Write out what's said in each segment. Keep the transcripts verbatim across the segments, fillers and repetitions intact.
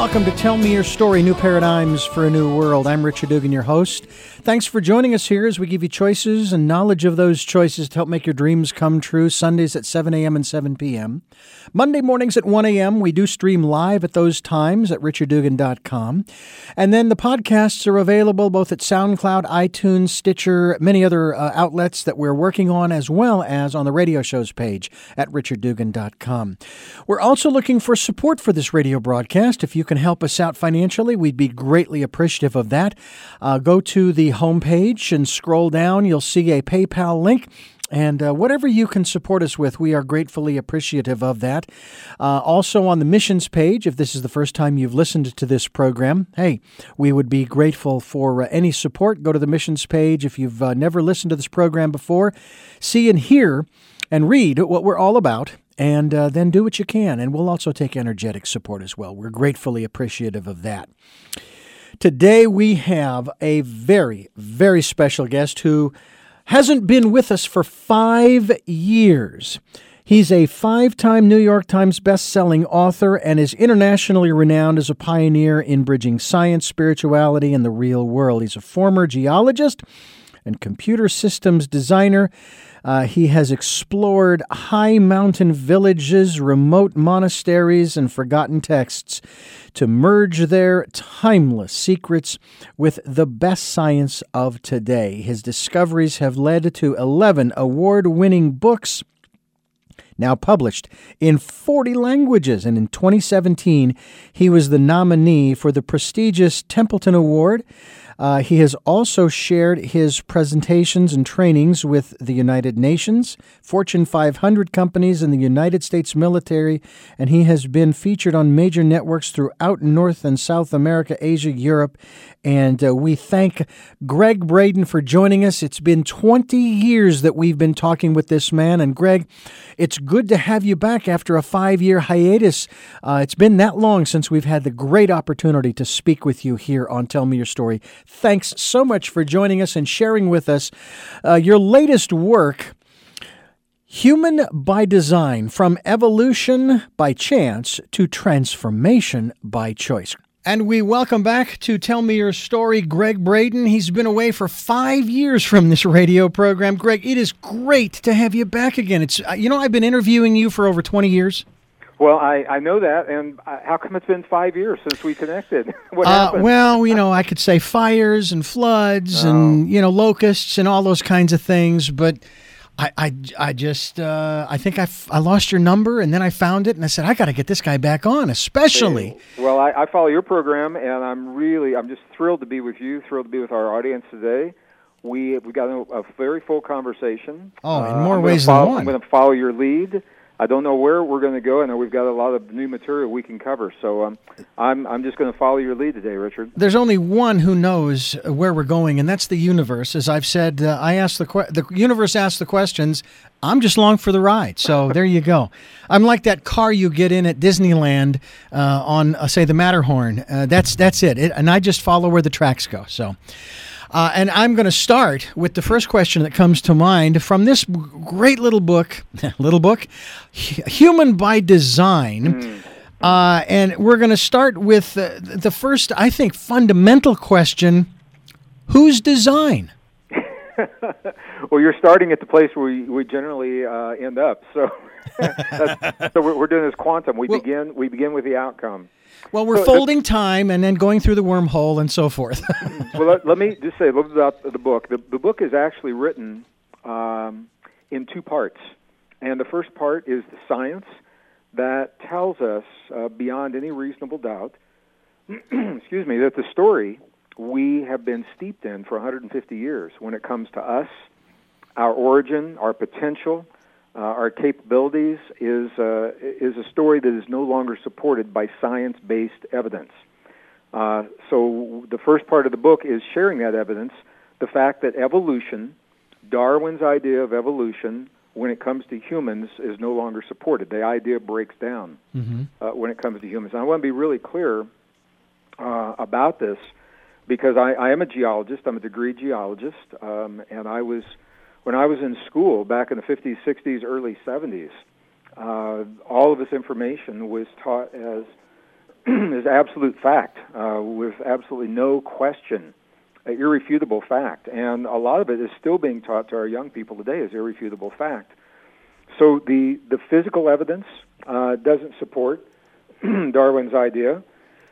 Welcome to Tell Me Your Story, New Paradigms for a New World. I'm Richard Dugan, your host. Thanks for joining us here as we give you choices and knowledge of those choices to help make your dreams come true. Sundays at seven a.m. and seven p.m. Monday mornings at one a.m. We do stream live at those times at richard dugan dot com. And then the podcasts are available both at SoundCloud, iTunes, Stitcher, many other uh, outlets that we're working on, as well as on the radio shows page at richard dugan dot com. We're also looking for support for this radio broadcast. If you can help us out financially, we'd be greatly appreciative of that. Uh, go to the homepage and scroll down. You'll see a PayPal link. And uh, whatever you can support us with, we are gratefully appreciative of that. Uh, also on the missions page, if this is the first time you've listened to this program, hey, we would be grateful for uh, any support. Go to the missions page. If you've uh, never listened to this program before, see and hear and read what we're all about. And uh, then do what you can. And we'll also take energetic support as well. We're gratefully appreciative of that. Today we have a very, very special guest who hasn't been with us for five years. He's a five-time New York Times best-selling author and is internationally renowned as a pioneer in bridging science, spirituality, and the real world. He's a former geologist and computer systems designer. Uh, he has explored high mountain villages, remote monasteries, and forgotten texts to merge their timeless secrets with the best science of today. His discoveries have led to eleven award-winning books, now published in forty languages. And in twenty seventeen, he was the nominee for the prestigious Templeton Award. Uh, he has also shared his presentations and trainings with the United Nations, Fortune five hundred companies, and the United States military, and he has been featured on major networks throughout North and South America, Asia, Europe, and uh, we thank Gregg Braden for joining us. It's been twenty years that we've been talking with this man, and Gregg, it's good to have you back after a five-year hiatus. Uh, it's been that long since we've had the great opportunity to speak with you here on Tell Me Your Story. Thanks so much for joining us and sharing with us uh, your latest work, Human by Design, From Evolution by Chance to Transformation by Choice. And we welcome back to Tell Me Your Story, Gregg Braden. He's been away for five years from this radio program. Gregg, it is great to have you back again. It's uh, you know, I've been interviewing you for over twenty years. Well, I, I know that, and how come it's been five years since we connected? What uh, happened? Well, you know, I could say fires and floods oh. and, you know, locusts and all those kinds of things, but I I, I just, uh, I think I, f- I lost your number, and then I found it, and I said, I got to get this guy back on, especially. Well, I, I follow your program, and I'm really, I'm just thrilled to be with you, thrilled to be with our audience today. We we got a, a very full conversation. Oh, in more uh, ways follow, than one. I'm going to follow your lead. I don't know where we're going to go. I know we've got a lot of new material we can cover, so um, I'm I'm just going to follow your lead today, Richard. There's only one who knows where we're going, and that's the universe. As I've said, uh, I ask the que- the universe asks the questions. I'm just along for the ride. So there you go. I'm like that car you get in at Disneyland uh, on, uh, say, the Matterhorn. Uh, that's that's it. it, and I just follow where the tracks go. So. Uh, and I'm going to start with the first question that comes to mind from this great little book, little book, Human by Design. Mm. Uh, and we're going to start with uh, the first, I think, fundamental question: whose design? Well, you're starting at the place where we, we generally uh, end up. So, that's, so we're, we're doing this quantum. We well, begin we begin with the outcome. Well, we're so, folding time and then going through the wormhole and so forth. Well, let, let me just say a little bit about the book. The, the book is actually written um, in two parts. And the first part is the science that tells us, uh, beyond any reasonable doubt, excuse me, that the story we have been steeped in for one hundred fifty years when it comes to us, our origin, our potential, Uh, our capabilities is uh, is a story that is no longer supported by science-based evidence. Uh, so the first part of the book is sharing that evidence, the fact that evolution, Darwin's idea of evolution, when it comes to humans, is no longer supported. The idea breaks down mm-hmm. uh, when it comes to humans. And I want to be really clear uh, about this because I, I am a geologist. I'm a degree geologist, um, and I was... When I was in school back in the fifties, sixties, early seventies, uh, all of this information was taught as is absolute fact, uh, with absolutely no question, an irrefutable fact. And a lot of it is still being taught to our young people today as irrefutable fact. So the, the physical evidence uh, doesn't support Darwin's idea.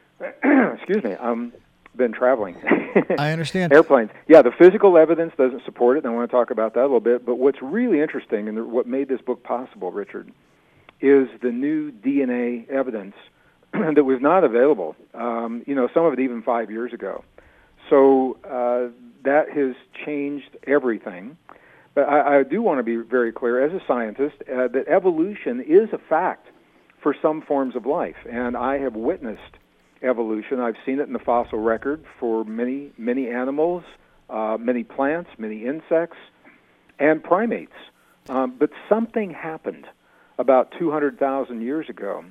Excuse me, I've been traveling. I understand. Airplanes. Yeah, the physical evidence doesn't support it, and I want to talk about that a little bit. But what's really interesting, and what made this book possible, Richard, is the new D N A evidence that was not available, um, you know, some of it even five years ago. So uh, that has changed everything. But I, I do want to be very clear, as a scientist, uh, that evolution is a fact for some forms of life. And I have witnessed evolution. I've seen it in the fossil record for many, many animals, uh, many plants, many insects, and primates. Um, but something happened about two hundred thousand years ago.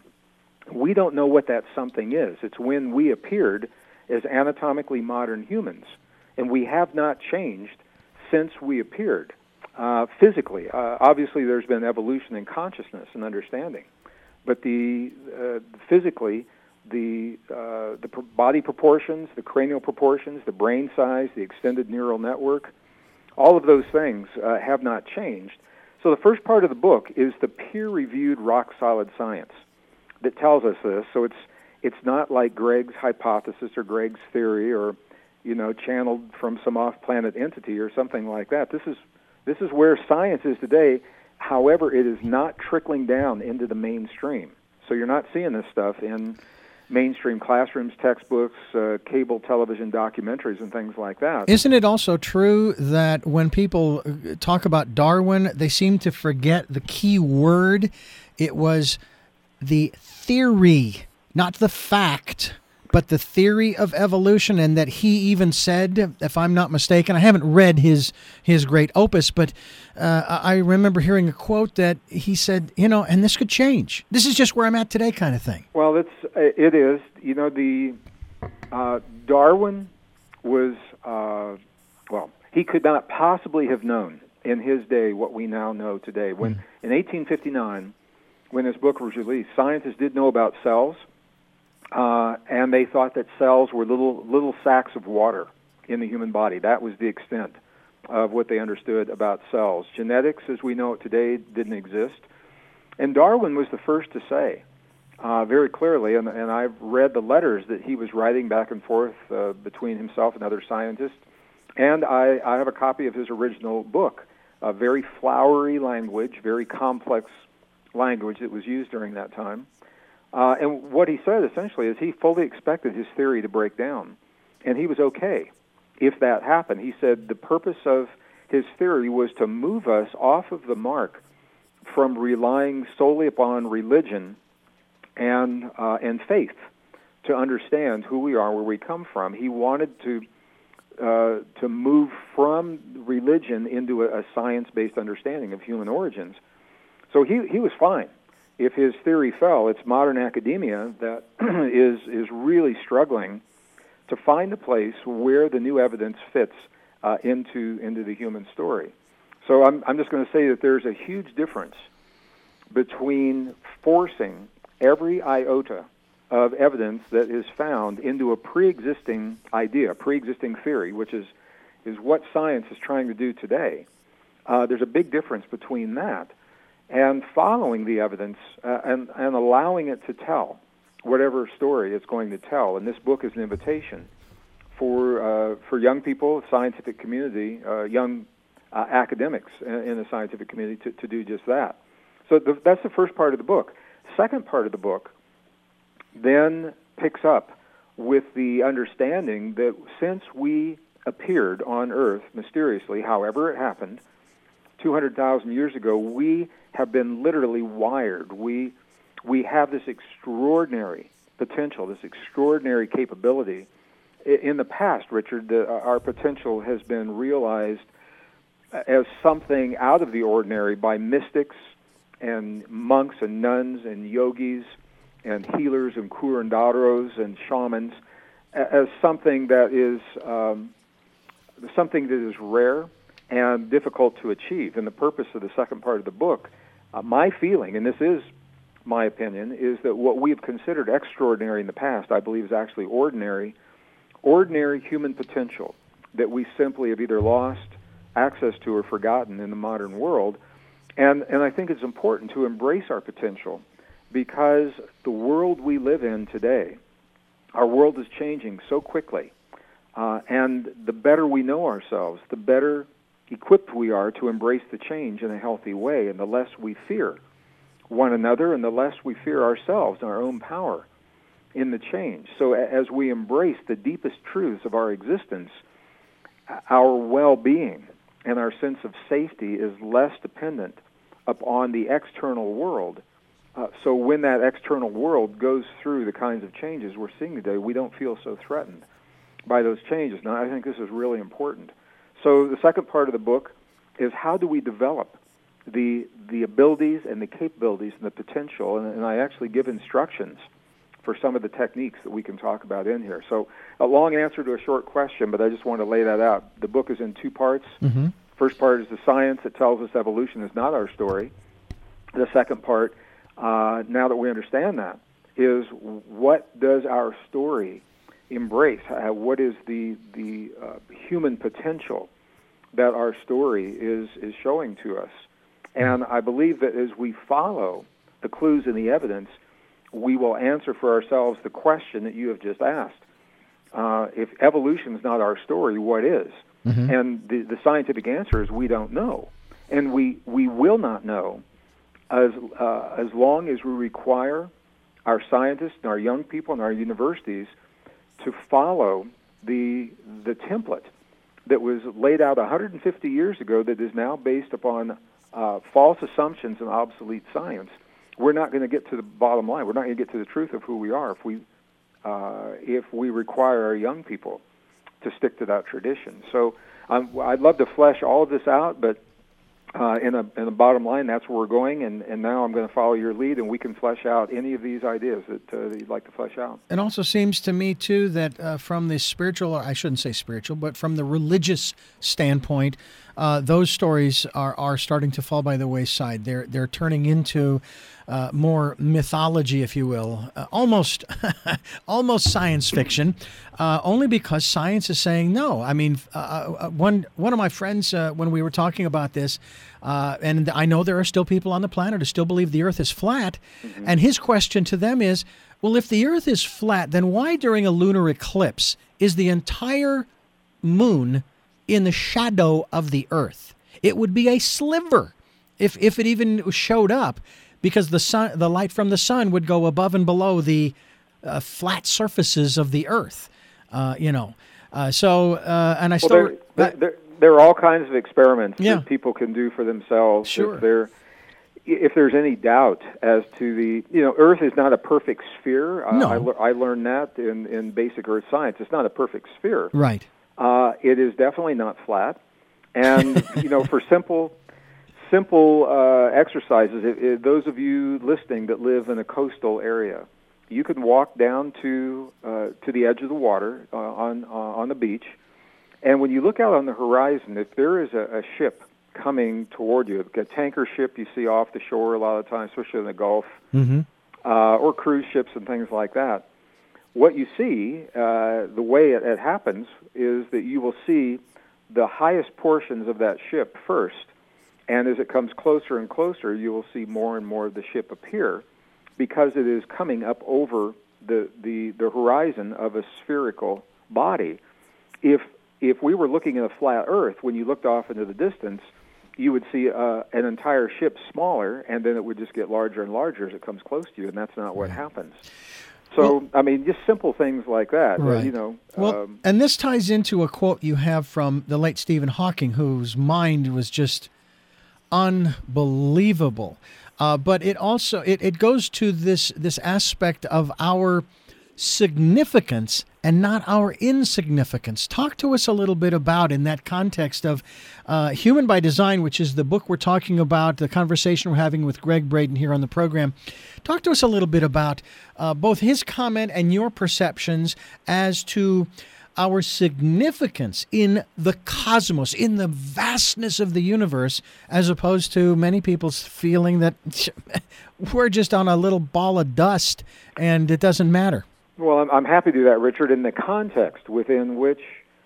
We don't know what that something is. It's when we appeared as anatomically modern humans, and we have not changed since we appeared uh, physically. Uh, obviously, there's been evolution in consciousness and understanding, but the uh, physically, the uh, the pr- body proportions, the cranial proportions, the brain size, the extended neural network, all of those things uh, have not changed. So the first part of the book is the peer-reviewed rock-solid science that tells us this. So it's it's not like Greg's hypothesis or Greg's theory, or you know, channeled from some off-planet entity or something like that. This is this is where science is today. However, it is not trickling down into the mainstream. So you're not seeing this stuff in mainstream classrooms, textbooks, uh, cable television documentaries, and things like that. Isn't it also true that when people talk about Darwin, they seem to forget the key word? It was the theory, not the fact, but the theory of evolution, and that he even said, if I'm not mistaken, I haven't read his his great opus, but uh, I remember hearing a quote that he said, you know, and this could change. This is just where I'm at today, kind of thing. Well, it's it is. You know, the uh, Darwin was uh, well, he could not possibly have known in his day what we now know today. When mm. in eighteen fifty-nine, when this book was released, scientists did know about cells. Uh, and they thought that cells were little little sacs of water in the human body. That was the extent of what they understood about cells. Genetics, as we know it today, didn't exist. And Darwin was the first to say, uh, very clearly, and, and I've read the letters that he was writing back and forth uh, between himself and other scientists, and I, I have a copy of his original book, a very flowery language, very complex language that was used during that time. Uh, and what he said, essentially, is he fully expected his theory to break down, and he was okay if that happened. He said the purpose of his theory was to move us off of the mark from relying solely upon religion and uh, and faith to understand who we are, where we come from. He wanted to uh, to move from religion into a, a science-based understanding of human origins. So he he was fine. If his theory fell, it's modern academia that is is really struggling to find a place where the new evidence fits uh, into into the human story. So I'm I'm just going to say that there's a huge difference between forcing every iota of evidence that is found into a pre-existing idea, pre-existing theory, which is is what science is trying to do today. Uh, there's a big difference between that and following the evidence uh, and, and allowing it to tell whatever story it's going to tell. And this book is an invitation for uh, for young people, scientific community, uh, young uh, academics in, in the scientific community to, to do just that. So the, that's the first part of the book. Second part of the book then picks up with the understanding that since we appeared on Earth mysteriously, however it happened, two hundred thousand years ago, we have been literally wired. We we have this extraordinary potential, this extraordinary capability. In the past, Richard, the, our potential has been realized as something out of the ordinary by mystics and monks and nuns and yogis and healers and curanderos and shamans, as something that is um, something that is rare and difficult to achieve. And the purpose of the second part of the book, uh, my feeling, and this is my opinion, is that what we've considered extraordinary in the past, I believe, is actually ordinary, ordinary human potential that we simply have either lost access to or forgotten in the modern world. And, and I think it's important to embrace our potential, because the world we live in today, our world is changing so quickly. Uh, and the better we know ourselves, the better equipped we are to embrace the change in a healthy way, and the less we fear one another, and the less we fear ourselves and our own power in the change. So as we embrace the deepest truths of our existence, our well-being and our sense of safety is less dependent upon the external world. Uh, so when that external world goes through the kinds of changes we're seeing today, we don't feel so threatened by those changes. Now, I think this is really important. So the second part of the book is how do we develop the the abilities and the capabilities and the potential, and, and I actually give instructions for some of the techniques that we can talk about in here. So a long answer to a short question, but I just want to lay that out. The book is in two parts. Mm-hmm. First part is the science that tells us evolution is not our story. The second part, uh, now that we understand that, is what does our story embrace? Uh, what is the the uh, human potential that our story is is showing to us? And I believe that as we follow the clues and the evidence, we will answer for ourselves the question that you have just asked. Uh, if evolution is not our story, what is? Mm-hmm. And the, the scientific answer is we don't know. And we, we will not know as uh, as long as we require our scientists and our young people and our universities to follow the the template that was laid out one hundred fifty years ago that is now based upon uh, false assumptions and obsolete science. We're not going to get to the bottom line. We're not going to get to the truth of who we are if we uh, if we require our young people to stick to that tradition. So um, I'd love to flesh all of this out, but uh, in a in the bottom line, that's where we're going. And, and now I'm going to follow your lead, and we can flesh out any of these ideas that, uh, that you'd like to flesh out. It also seems to me, too, that uh, from the spiritual, or I shouldn't say spiritual, but from the religious standpoint, uh, those stories are, are starting to fall by the wayside. They're they're turning into uh, more mythology, if you will, uh, almost almost science fiction, uh, only because science is saying no. I mean, uh, one one of my friends, uh, when we were talking about this, uh, and I know there are still people on the planet who still believe the Earth is flat, mm-hmm. and his question to them is, well, if the Earth is flat, then why during a lunar eclipse is the entire moon in the shadow of the Earth? It would be a sliver if if it even showed up, because the sun, the light from the sun would go above and below the uh, flat surfaces of the Earth. Uh, you know, uh, so uh, and I well, still there, there, there, there are all kinds of experiments yeah. that people can do for themselves. Sure. If there, if there's any doubt as to the, you know, Earth is not a perfect sphere. Uh, no. I, le- I learned that in, in basic Earth science. It's not a perfect sphere. Right. Uh, it is definitely not flat, and you know, for simple, simple uh, exercises, it, it, those of you listening that live in a coastal area, you can walk down to uh, to the edge of the water uh, on uh, on the beach, and when you look out on the horizon, if there is a, a ship coming toward you, a tanker ship you see off the shore a lot of times, especially in the Gulf, mm-hmm. uh, or cruise ships and things like that. What you see, uh, the way it, it happens, is that you will see the highest portions of that ship first, and as it comes closer and closer, you will see more and more of the ship appear, because it is coming up over the, the, the horizon of a spherical body. If if we were looking at a flat Earth, when you looked off into the distance, you would see uh, an entire ship smaller, and then it would just get larger and larger as it comes close to you, and that's not what happens. So, well, I mean, just simple things like that, right. uh, you know. Well, um, and this ties into a quote you have from the late Stephen Hawking, whose mind was just unbelievable. Uh, but it also it, it goes to this this aspect of our significance and not our insignificance. Talk to us a little bit about, in that context of uh, Human by Design, which is the book we're talking about, the conversation we're having with Gregg Braden here on the program. Talk to us a little bit about uh, both his comment and your perceptions as to our significance in the cosmos, in the vastness of the universe, as opposed to many people's feeling that we're just on a little ball of dust and it doesn't matter. Well, I'm, I'm happy to do that, Richard, in the context within which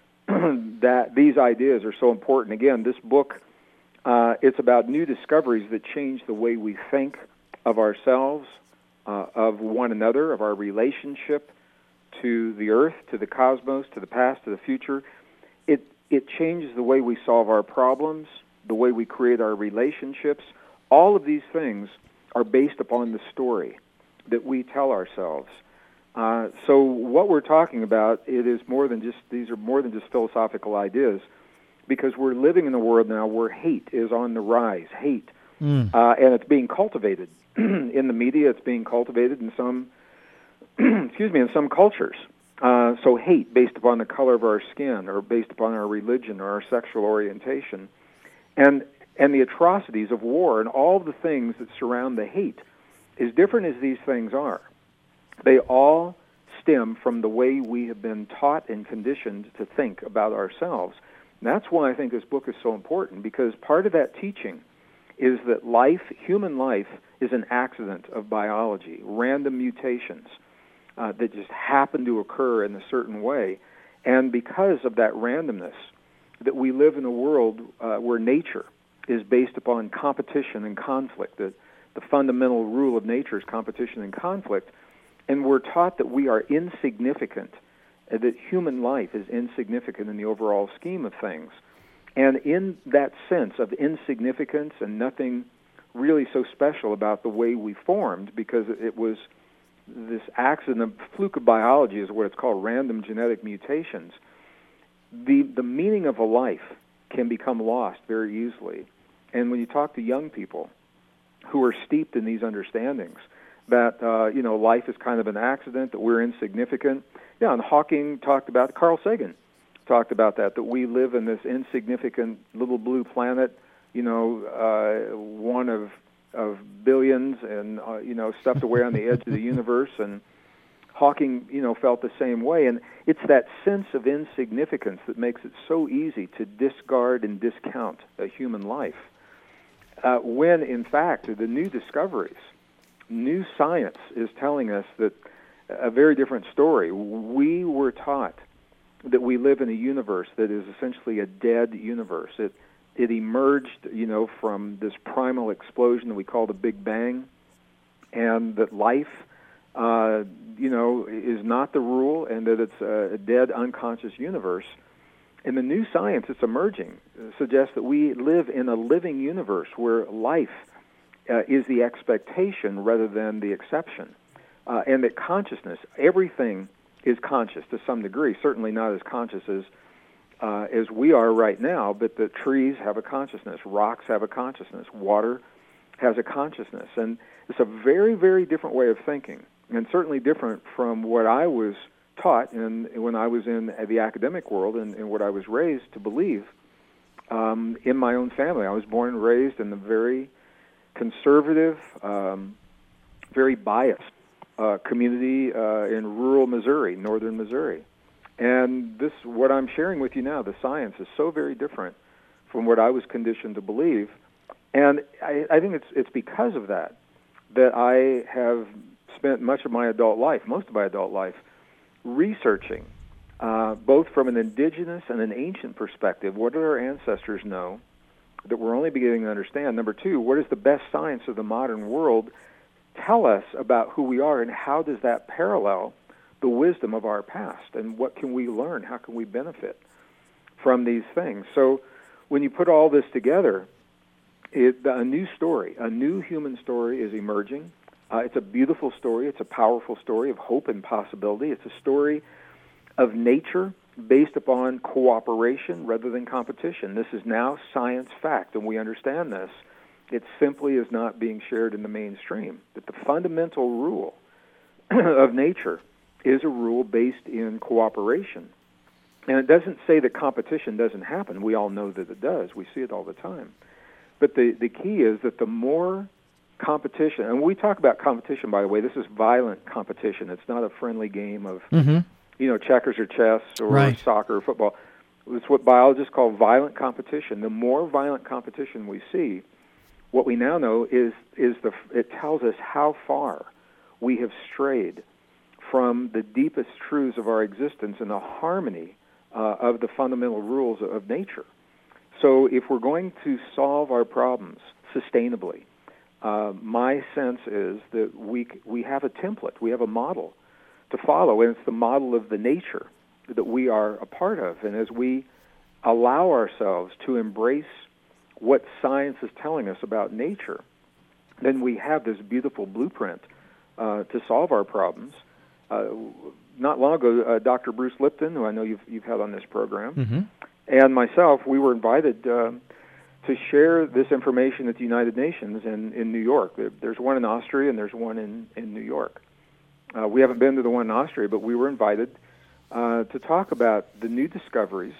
that these ideas are so important. Again, this book, uh, it's about new discoveries that change the way we think of ourselves, uh, of one another, of our relationship to the earth, to the cosmos, to the past, to the future. It it changes the way we solve our problems, the way we create our relationships. All of these things are based upon the story that we tell ourselves. Uh, so what we're talking about, it is more than just, these are more than just philosophical ideas, because we're living in a world now where hate is on the rise, hate, mm. uh, and it's being cultivated. In the media, it's being cultivated in some, excuse me, in some cultures. Uh, so hate based upon the color of our skin, or based upon our religion, or our sexual orientation, and and the atrocities of war, and all the things that surround the hate, as different as these things are, they all stem from the way we have been taught and conditioned to think about ourselves. And that's why I think this book is so important, because part of that teaching is that life, human life, is an accident of biology, random mutations uh, that just happen to occur in a certain way. And because of that randomness, that we live in a world uh, where nature is based upon competition and conflict. The, the fundamental rule of nature is competition and conflict. And we're taught that we are insignificant, uh, that human life is insignificant in the overall scheme of things. And in that sense of insignificance and nothing really so special about the way we formed, because it was this accident, fluke of biology is what it's called, random genetic mutations, the, the meaning of a life can become lost very easily. And when you talk to young people who are steeped in these understandings, that, uh, you know, life is kind of an accident, that we're insignificant. Yeah, and Hawking talked about, Carl Sagan talked about that, that we live in this insignificant little blue planet, you know, uh, one of of billions, and, uh, you know, stuffed away on the edge of the universe. And Hawking, you know, felt the same way. And it's that sense of insignificance that makes it so easy to discard and discount a human life, uh, when, in fact, the new discoveries, new science is telling us that a very different story. We were taught that we live in a universe that is essentially a dead universe. It it emerged, you know, from this primal explosion that we call the Big Bang, and that life, uh, you know, is not the rule, and that it's a dead, unconscious universe. And the new science that's emerging suggests that we live in a living universe where life uh, is the expectation rather than the exception, uh, and that consciousness, everything is conscious to some degree, certainly not as conscious as uh, as we are right now, but the trees have a consciousness, rocks have a consciousness, water has a consciousness, and it's a very, very different way of thinking, and certainly different from what I was taught in, when I was in the academic world, and, and what I was raised to believe um, in my own family. I was born and raised in a very conservative, um, very biased uh, community uh, in rural Missouri, northern Missouri. And this, what I'm sharing with you now, the science is so very different from what I was conditioned to believe. And I, I think it's it's because of that that I have spent much of my adult life, most of my adult life, researching, uh, both from an indigenous and an ancient perspective, what did our ancestors know that we're only beginning to understand? Number two, what does the best science of the modern world tell us about who we are, and how does that parallel the wisdom of our past, and what can we learn? How can we benefit from these things? So when you put all this together, it, a new story, a new human story is emerging. Uh, it's a beautiful story. It's a powerful story of hope and possibility. It's a story of nature based upon cooperation rather than competition. This is now science fact, and we understand this. It simply is not being shared in the mainstream. That the fundamental rule of nature is a rule based in cooperation. And it doesn't say that competition doesn't happen. We all know that it does. We see it all the time. But the, the key is that the more competition, and when we talk about competition, by the way, this is violent competition. It's not a friendly game of, mm-hmm. you know, checkers or chess or right. soccer or football. It's what biologists call violent competition. The more violent competition we see, what we now know is is the it tells us how far we have strayed from the deepest truths of our existence and the harmony uh, of the fundamental rules of nature. So if we're going to solve our problems sustainably, uh, my sense is that we we have a template, we have a model to follow, and it's the model of the nature that we are a part of. And as we allow ourselves to embrace what science is telling us about nature, then we have this beautiful blueprint uh, to solve our problems. Uh, not long ago, uh, Doctor Bruce Lipton, who I know you've, you've had on this program, mm-hmm. and myself, we were invited uh, to share this information at the United Nations in, in New York. There's one in Austria and there's one in, in New York. Uh, we haven't been to the one in Austria, but we were invited uh, to talk about the new discoveries.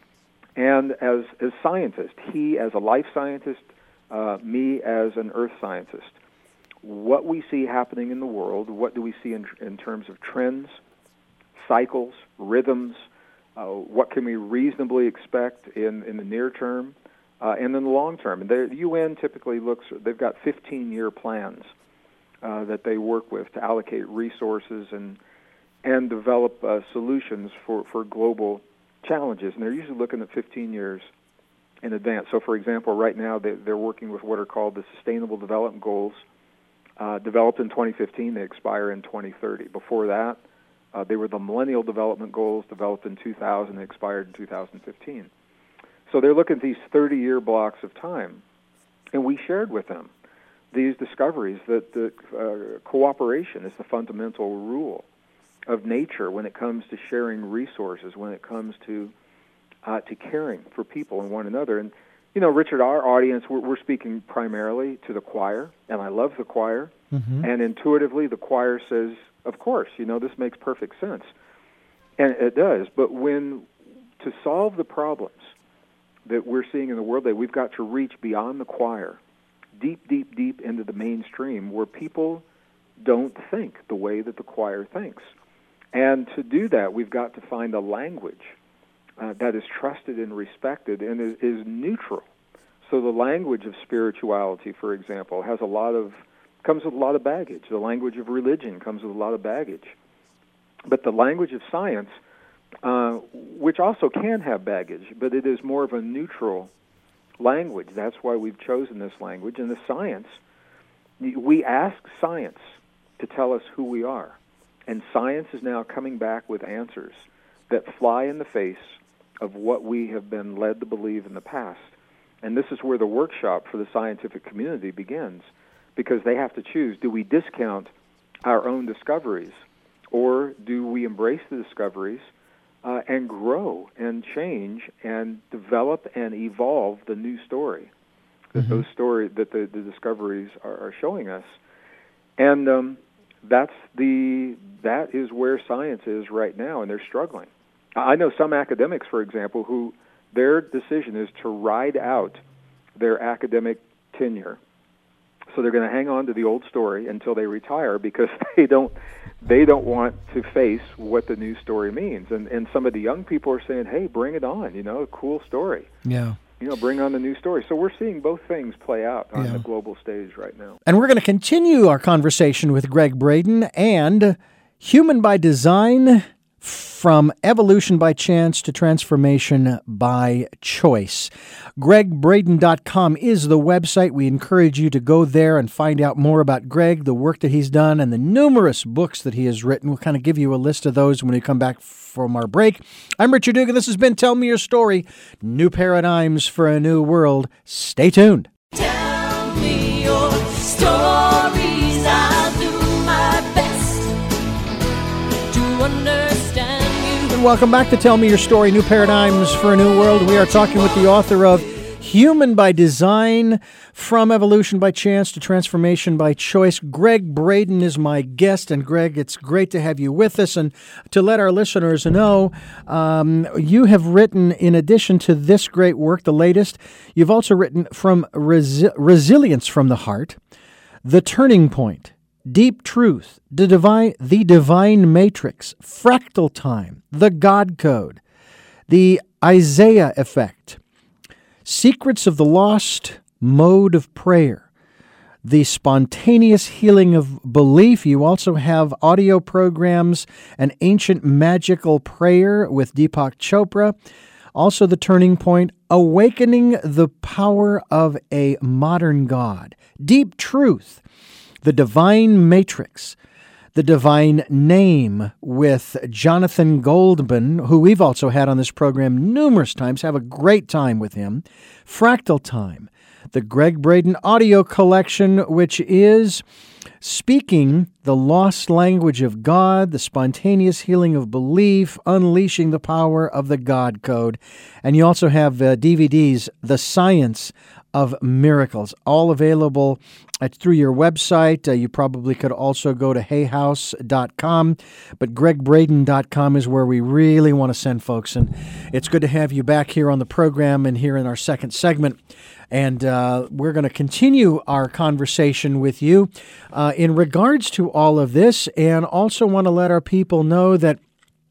And as as scientists, he as a life scientist, uh, me as an earth scientist, what we see happening in the world, what do we see in, in terms of trends, cycles, rhythms, uh, what can we reasonably expect in, in the near term uh, and in the long term. And the U N typically looks, they've got fifteen-year plans uh, that they work with to allocate resources and and develop uh, solutions for, for global challenges, and they're usually looking at fifteen years in advance. So, for example, right now they, they're working with what are called the Sustainable Development Goals, uh, developed in twenty fifteen. They expire in twenty thirty. Before that, uh, they were the Millennial Development Goals, developed in two thousand. They expired in two thousand fifteen. So they're looking at these thirty-year blocks of time, and we shared with them these discoveries that the uh, cooperation is the fundamental rule of nature when it comes to sharing resources, when it comes to uh, to caring for people and one another. And, you know, Richard, our audience, we're, we're speaking primarily to the choir, and I love the choir. Mm-hmm. And intuitively, the choir says, of course, you know, this makes perfect sense. And it does. But when, to solve the problems that we're seeing in the world today, we've got to reach beyond the choir, deep, deep, deep into the mainstream where people don't think the way that the choir thinks. And to do that, we've got to find a language uh, that is trusted and respected and is, is neutral. So the language of spirituality, for example, has a lot of comes with a lot of baggage. The language of religion comes with a lot of baggage. But the language of science, uh, which also can have baggage, but it is more of a neutral language. That's why we've chosen this language. And the science, we ask science to tell us who we are. And science is now coming back with answers that fly in the face of what we have been led to believe in the past. And this is where the workshop for the scientific community begins, because they have to choose, do we discount our own discoveries, or do we embrace the discoveries uh, and grow and change and develop and evolve the new story that mm-hmm. those story that the, the discoveries are, are showing us. And um, that's the that is where science is right now, and they're struggling. I know some academics, for example, who their decision is to ride out their academic tenure. So they're going to hang on to the old story until they retire because they don't they don't want to face what the new story means. And and some of the young people are saying, "Hey, bring it on! You know, a cool story. Yeah, you know, bring on the new story." So we're seeing both things play out on yeah. the global stage right now. And we're going to continue our conversation with Gregg Braden and Human by Design, from evolution by chance to transformation by choice. Gregg Braden dot com is the website. We encourage you to go there and find out more about Gregg, the work that he's done, and the numerous books that he has written. We'll kind of give you a list of those when we come back from our break. I'm Richard Dugan. This has been Tell Me Your Story, New Paradigms for a New World. Stay tuned. Tell me your stories. I'll do my best to understand. Welcome back to Tell Me Your Story, New Paradigms for a New World. We are talking with the author of Human by Design, From Evolution by Chance to Transformation by Choice. Gregg Braden is my guest. And Gregg, it's great to have you with us. And to let our listeners know, um, you have written, in addition to this great work, the latest, you've also written From Resi- Resilience from the Heart, The Turning Point, Deep Truth, the divine, the divine Matrix, Fractal Time, the God Code, the Isaiah Effect, Secrets of the Lost Mode of Prayer, the Spontaneous Healing of Belief. You also have audio programs, an Ancient Magical Prayer with Deepak Chopra, also The Turning Point, Awakening the Power of a Modern God, Deep Truth, The Divine Matrix, The Divine Name with Jonathan Goldman, who we've also had on this program numerous times. Have a great time with him. Fractal Time, the Greg Braden audio collection, which is Speaking the Lost Language of God, the Spontaneous Healing of Belief, Unleashing the Power of the God Code. And you also have uh, D V Ds, The Science of Miracles, all available at, through your website. Uh, you probably could also go to hay house dot com, but greg braden dot com is where we really want to send folks. And it's good to have you back here on the program and here in our second segment. And uh, we're going to continue our conversation with you uh, in regards to all of this, and also want to let our people know that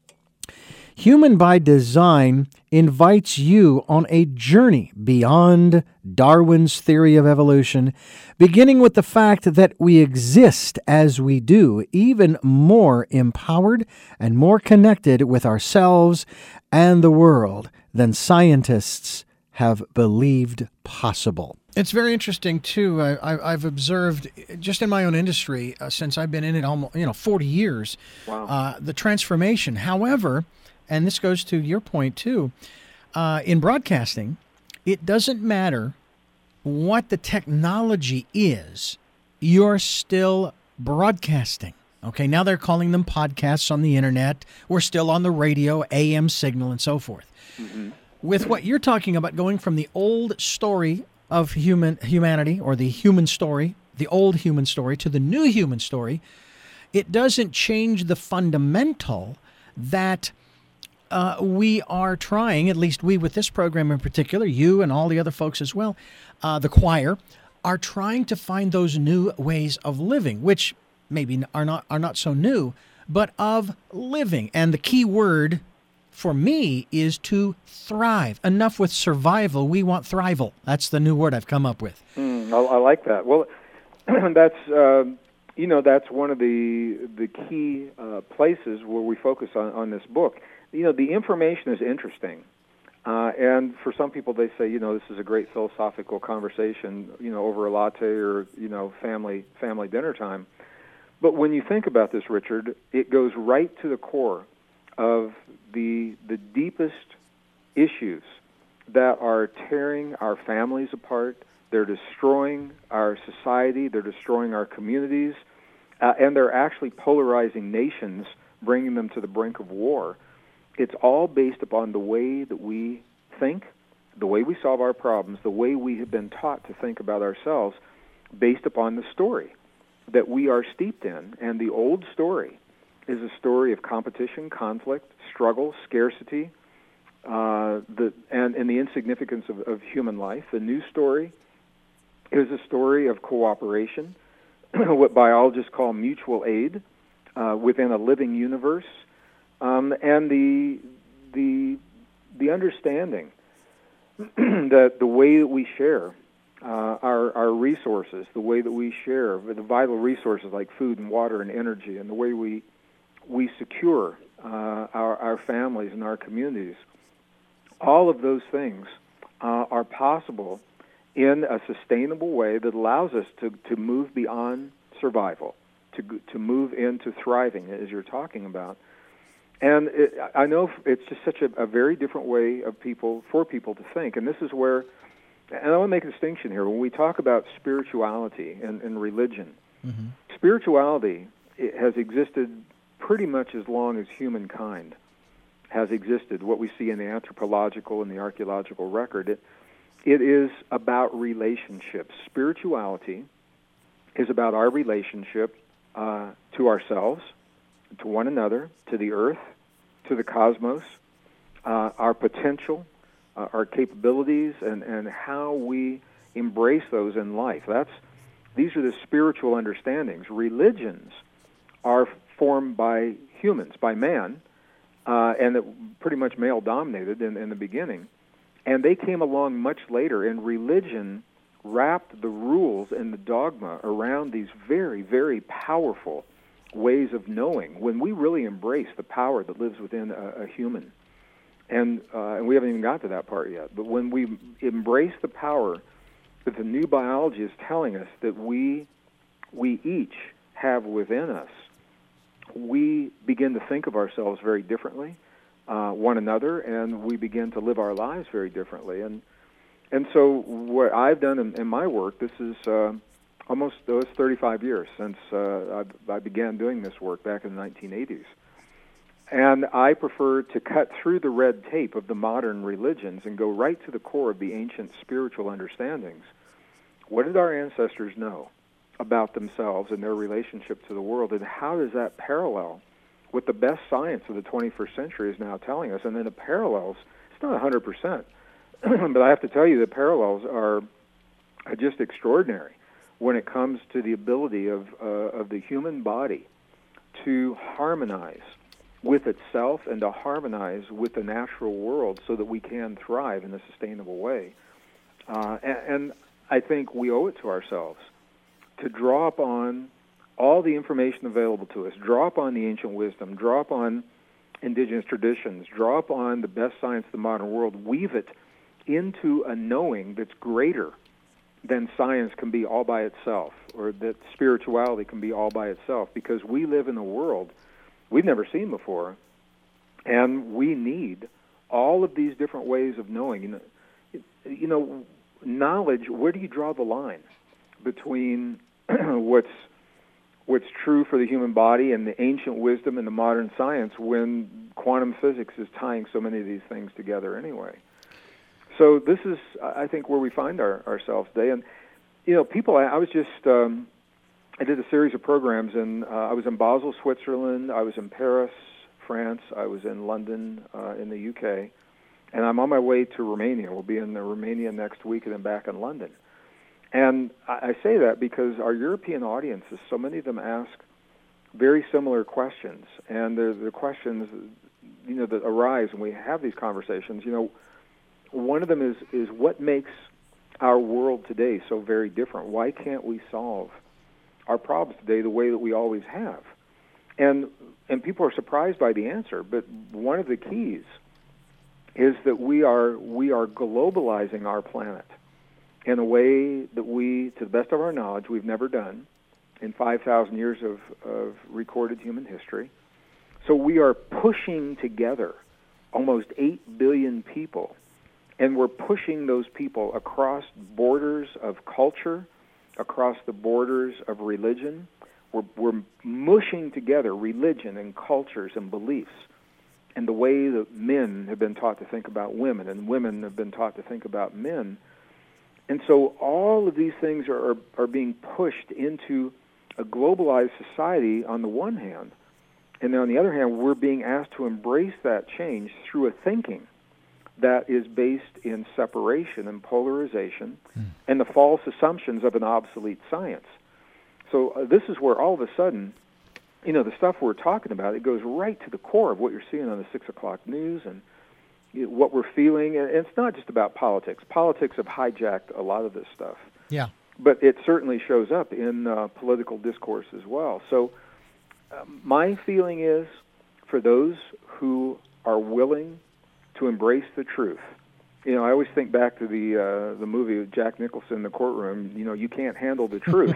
Human by Design invites you on a journey beyond Darwin's theory of evolution, beginning with the fact that we exist as we do, even more empowered and more connected with ourselves and the world than scientists have believed possible. It's very interesting, too. I, I, I've observed, just in my own industry, uh, since I've been in it almost, you know, forty years, Wow. uh, the transformation. However, and this goes to your point, too, uh, in broadcasting, it doesn't matter what the technology is, you're still broadcasting. Okay, now they're calling them podcasts on the internet. We're still on the radio, A M signal, and so forth. Mm-hmm. With what you're talking about, going from the old story of human humanity, or the human story, the old human story, to the new human story, it doesn't change the fundamental that uh, we are trying, at least we with this program in particular, you and all the other folks as well, uh, the choir, are trying to find those new ways of living, which maybe are not are not so new, but of living. And the key word for me is to thrive. Enough with survival. We want thrival. That's the new word I've come up with. Mm, I, I like that. Well, that's uh, you know that's one of the the key uh, places where we focus on, on this book. You know, the information is interesting, uh, and for some people they say, you know, this is a great philosophical conversation, you know, over a latte or you know family family dinner time. But when you think about this, Richard, it goes right to the core of the the deepest issues that are tearing our families apart. They're destroying our society. They're destroying our communities. Uh, and they're actually polarizing nations, bringing them to the brink of war. It's all based upon the way that we think, the way we solve our problems, the way we have been taught to think about ourselves, based upon the story that we are steeped in. And the old story is a story of competition, conflict, struggle, scarcity, uh, the, and, and the insignificance of, of human life. The new story is a story of cooperation, what biologists call mutual aid uh, within a living universe, um, and the the the understanding that the way that we share uh, our our resources, the way that we share the vital resources like food and water and energy, and the way we we secure uh, our our families and our communities, all of those things uh, are possible in a sustainable way that allows us to, to move beyond survival, to to move into thriving, as you're talking about. And it, I know it's just such a, a very different way of people for people to think. And this is where, and I want to make a distinction here. When we talk about spirituality and, and religion, mm-hmm. spirituality it has existed pretty much as long as humankind has existed. What we see in the anthropological and the archaeological record, it, it is about relationships. Spirituality is about our relationship uh, to ourselves, to one another, to the earth, to the cosmos, uh, our potential, uh, our capabilities, and, and how we embrace those in life. That's these are the spiritual understandings. Religions are formed by humans, by man, uh, and it, pretty much male-dominated in, in the beginning. And they came along much later, and religion wrapped the rules and the dogma around these very, very powerful ways of knowing when we really embrace the power that lives within a, a human. And, uh, and we haven't even got to that part yet. But when we embrace the power that the new biology is telling us that we we each have within us, we begin to think of ourselves very differently, uh, one another, and we begin to live our lives very differently. And and so what I've done in, in my work, this is uh, almost oh, it's thirty-five years since uh, I, I began doing this work back in the nineteen eighties. And I prefer to cut through the red tape of the modern religions and go right to the core of the ancient spiritual understandings. What did our ancestors know about themselves and their relationship to the world, and how does that parallel with the best science of the twenty-first century is now telling us? And then the parallels, it's not one hundred percent, but I have to tell you the parallels are, are just extraordinary when it comes to the ability of, uh, of the human body to harmonize with itself and to harmonize with the natural world so that we can thrive in a sustainable way. Uh, and, and I think we owe it to ourselves to draw upon all the information available to us, draw upon the ancient wisdom, draw upon indigenous traditions, draw upon the best science of the modern world, weave it into a knowing that's greater than science can be all by itself, or that spirituality can be all by itself, because we live in a world we've never seen before, and we need all of these different ways of knowing. You know, you know, knowledge, where do you draw the line between what's what's true for the human body and the ancient wisdom and the modern science when quantum physics is tying so many of these things together anyway? So this is, I think, where we find our, ourselves today. And, you know, people, I, I was just... Um, I did a series of programs, and uh, I was in Basel, Switzerland. I was in Paris, France. I was in London, uh, in the U K. And I'm on my way to Romania. We'll be in Romania next week and then back in London. And I, I say that because our European audiences, so many of them ask very similar questions. And they're the questions, you know, that arise when we have these conversations. You know, one of them is, is what makes our world today so very different? Why can't we solve our problems today the way that we always have? And and people are surprised by the answer, but one of the keys is that we are we are globalizing our planet in a way that we, to the best of our knowledge, we've never done in five thousand years of, of recorded human history. So we are pushing together almost eight billion people, and we're pushing those people across borders of culture, across the borders of religion. We're, we're mushing together religion and cultures and beliefs and the way that men have been taught to think about women and women have been taught to think about men. And so all of these things are, are, are being pushed into a globalized society on the one hand, and then on the other hand, we're being asked to embrace that change through a thinking that is based in separation and polarization mm. and the false assumptions of an obsolete science. So uh, this is where all of a sudden, you know, the stuff we're talking about, it goes right to the core of what you're seeing on the six o'clock news and you know, what we're feeling. And it's not just about politics. Politics have hijacked a lot of this stuff. Yeah. But it certainly shows up in uh, political discourse as well. So uh, my feeling is for those who are willing to embrace the truth. You know, I always think back to the uh, the movie with Jack Nicholson in the courtroom, you know, you can't handle the truth.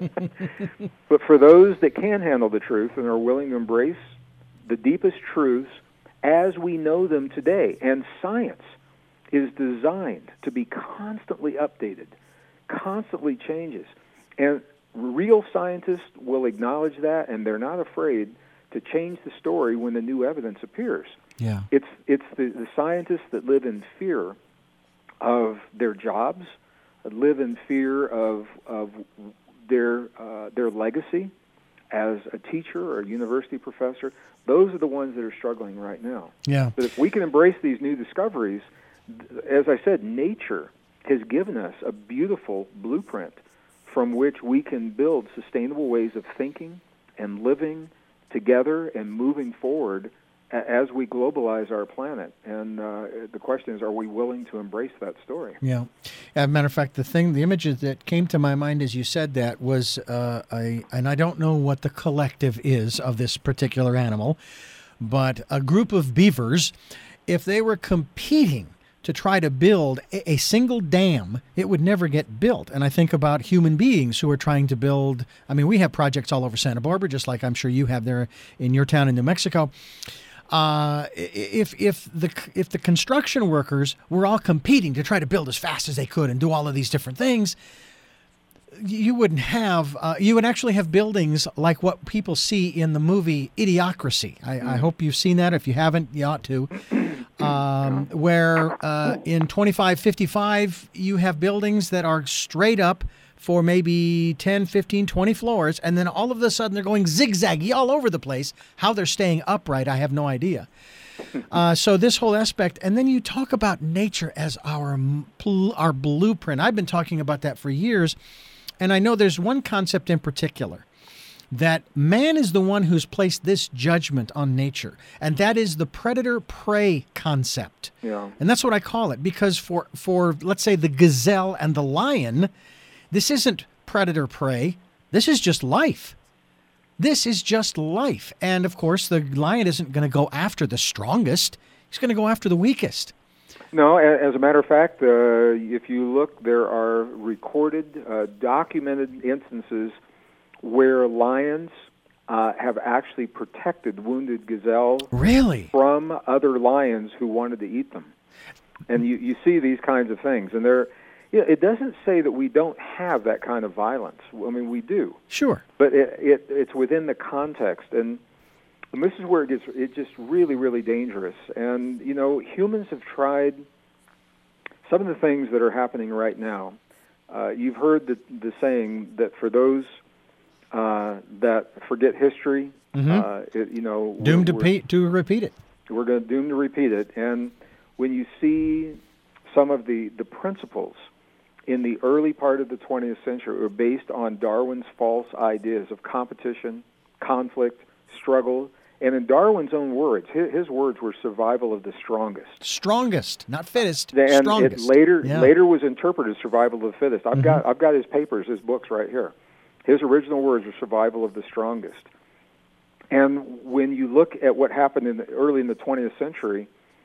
But for those that can handle the truth and are willing to embrace the deepest truths as we know them today, and science is designed to be constantly updated, constantly changes. And real scientists will acknowledge that, and they're not afraid to change the story when the new evidence appears. Yeah. It's it's the, the scientists that live in fear of their jobs, live in fear of of their uh, their legacy as a teacher or a university professor. Those are the ones that are struggling right now. Yeah. But if we can embrace these new discoveries, as I said, nature has given us a beautiful blueprint from which we can build sustainable ways of thinking and living together and moving forward as we globalize our planet. And uh, the question is, are we willing to embrace that story? Yeah. As a matter of fact, the thing, the images that came to my mind as you said that was, uh, a, and I don't know what the collective is of this particular animal, but a group of beavers, if they were competing to try to build a, a single dam, it would never get built. And I think about human beings who are trying to build, I mean, we have projects all over Santa Barbara, just like I'm sure you have there in your town in New Mexico. Uh, if if the if the construction workers were all competing to try to build as fast as they could and do all of these different things, you wouldn't have uh, you would actually have buildings like what people see in the movie Idiocracy. I, mm. I hope you've seen that. If you haven't, you ought to. Um, where uh, in twenty-five fifty-five you have buildings that are straight up for maybe ten, fifteen, twenty floors, and then all of a sudden they're going zigzaggy all over the place. How they're staying upright, I have no idea. Uh, so this whole aspect, and then you talk about nature as our our blueprint. I've been talking about that for years, and I know there's one concept in particular, that man is the one who's placed this judgment on nature, and that is the predator-prey concept. Yeah. And that's what I call it, because for, for, let's say, the gazelle and the lion, this isn't predator-prey. This is just life. This is just life. And, of course, the lion isn't going to go after the strongest. He's going to go after the weakest. No, as a matter of fact, uh, if you look, there are recorded, uh, documented instances where lions uh, have actually protected wounded gazelles really? from other lions who wanted to eat them. And you, you see these kinds of things. And they're, you know, it doesn't say that we don't have that kind of violence. I mean, we do. Sure. But it, it, it's within the context. And, and this is where it gets it just really, really dangerous. And, you know, humans have tried some of the things that are happening right now. Uh, you've heard the, the saying that for those Uh, that forget history, mm-hmm. uh, it, you know, doomed to, we're, pe- to repeat it. We're going to doomed to repeat it. And when you see some of the, the principles in the early part of the twentieth century are based on Darwin's false ideas of competition, conflict, struggle, and in Darwin's own words, his, his words were survival of the strongest. Strongest, not fittest. And strongest. it later yeah. later was interpreted as survival of the fittest. I've mm-hmm. got I've got his papers, his books right here. His original words were survival of the strongest. And when you look at what happened in the, early in the twentieth century,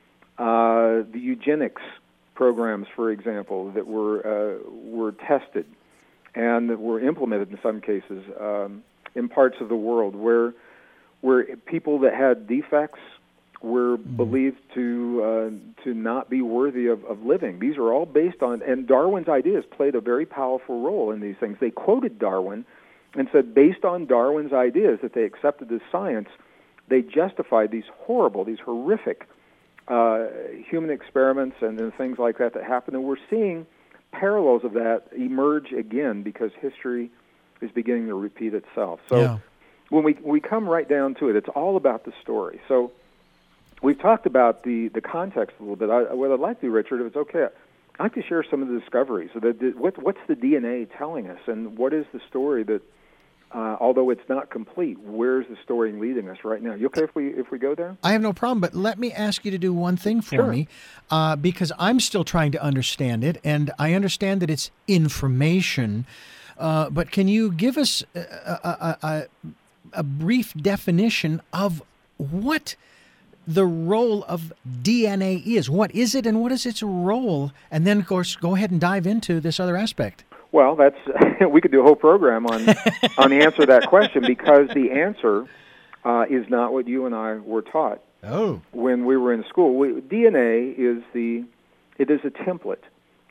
uh, the eugenics programs, for example, that were uh, were tested and that were implemented in some cases um, in parts of the world where where people that had defects were mm. believed to uh, to not be worthy of, of living. These are all based on, and Darwin's ideas played a very powerful role in these things. They quoted Darwin and said, based on Darwin's ideas that they accepted as science, they justified these horrible, these horrific uh, human experiments and, and things like that that happened. And we're seeing parallels of that emerge again because history is beginning to repeat itself. So yeah. when we we come right down to it, it's all about the story. So we've talked about the, the context a little bit. I, what I'd like to do, Richard, if it's okay, I'd like to share some of the discoveries. So that, what, what's the D N A telling us, and what is the story that, uh, although it's not complete, where's the story leading us right now? You okay if we if we go there? I have no problem, but let me ask you to do one thing for sure. me, uh, because I'm still trying to understand it, and I understand that it's information, uh, but can you give us a, a, a, a brief definition of what the role of D N A is? What is it, and what is its role? And then, of course, go ahead and dive into this other aspect. Well, that's we could do a whole program on on the answer to that question, because the answer uh, is not what you and I were taught oh. when we were in school. We, D N A is the it is a template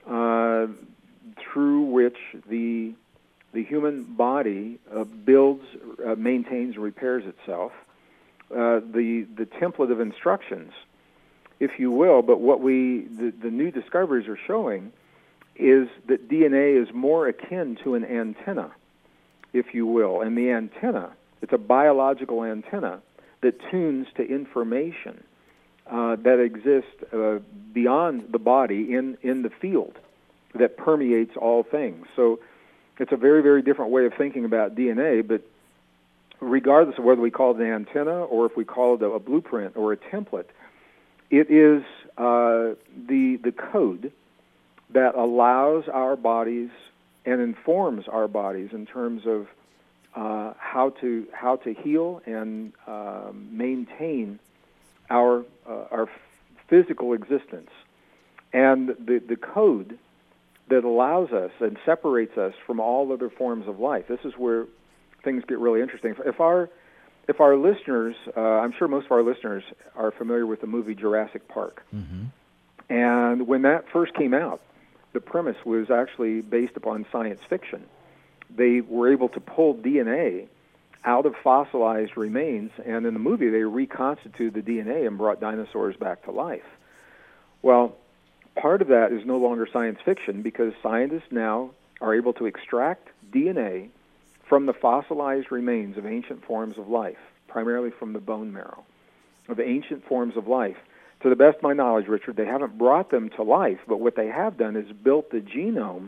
uh, through which the the human body uh, builds, uh, maintains, and repairs itself. Uh, the the template of instructions, if you will. But what we the, the new discoveries are showing is that D N A is more akin to an antenna, if you will. And the antenna, it's a biological antenna that tunes to information uh, that exists uh, beyond the body in, in the field that permeates all things. So it's a very, very different way of thinking about D N A, but regardless of whether we call it an antenna or if we call it a, a blueprint or a template, it is uh, the the code that allows our bodies and informs our bodies in terms of uh, how to how to heal and uh, maintain our uh, our physical existence. And the the code that allows us and separates us from all other forms of life. This is where things get really interesting. If our if our listeners, uh, I'm sure most of our listeners are familiar with the movie Jurassic Park. Mm-hmm. And when that first came out, the premise was actually based upon science fiction. They were able to pull D N A out of fossilized remains, and in the movie they reconstituted the D N A and brought dinosaurs back to life. Well, part of that is no longer science fiction because scientists now are able to extract D N A from the fossilized remains of ancient forms of life, primarily from the bone marrow of ancient forms of life. To the best of my knowledge, Richard, they haven't brought them to life, but what they have done is built the genome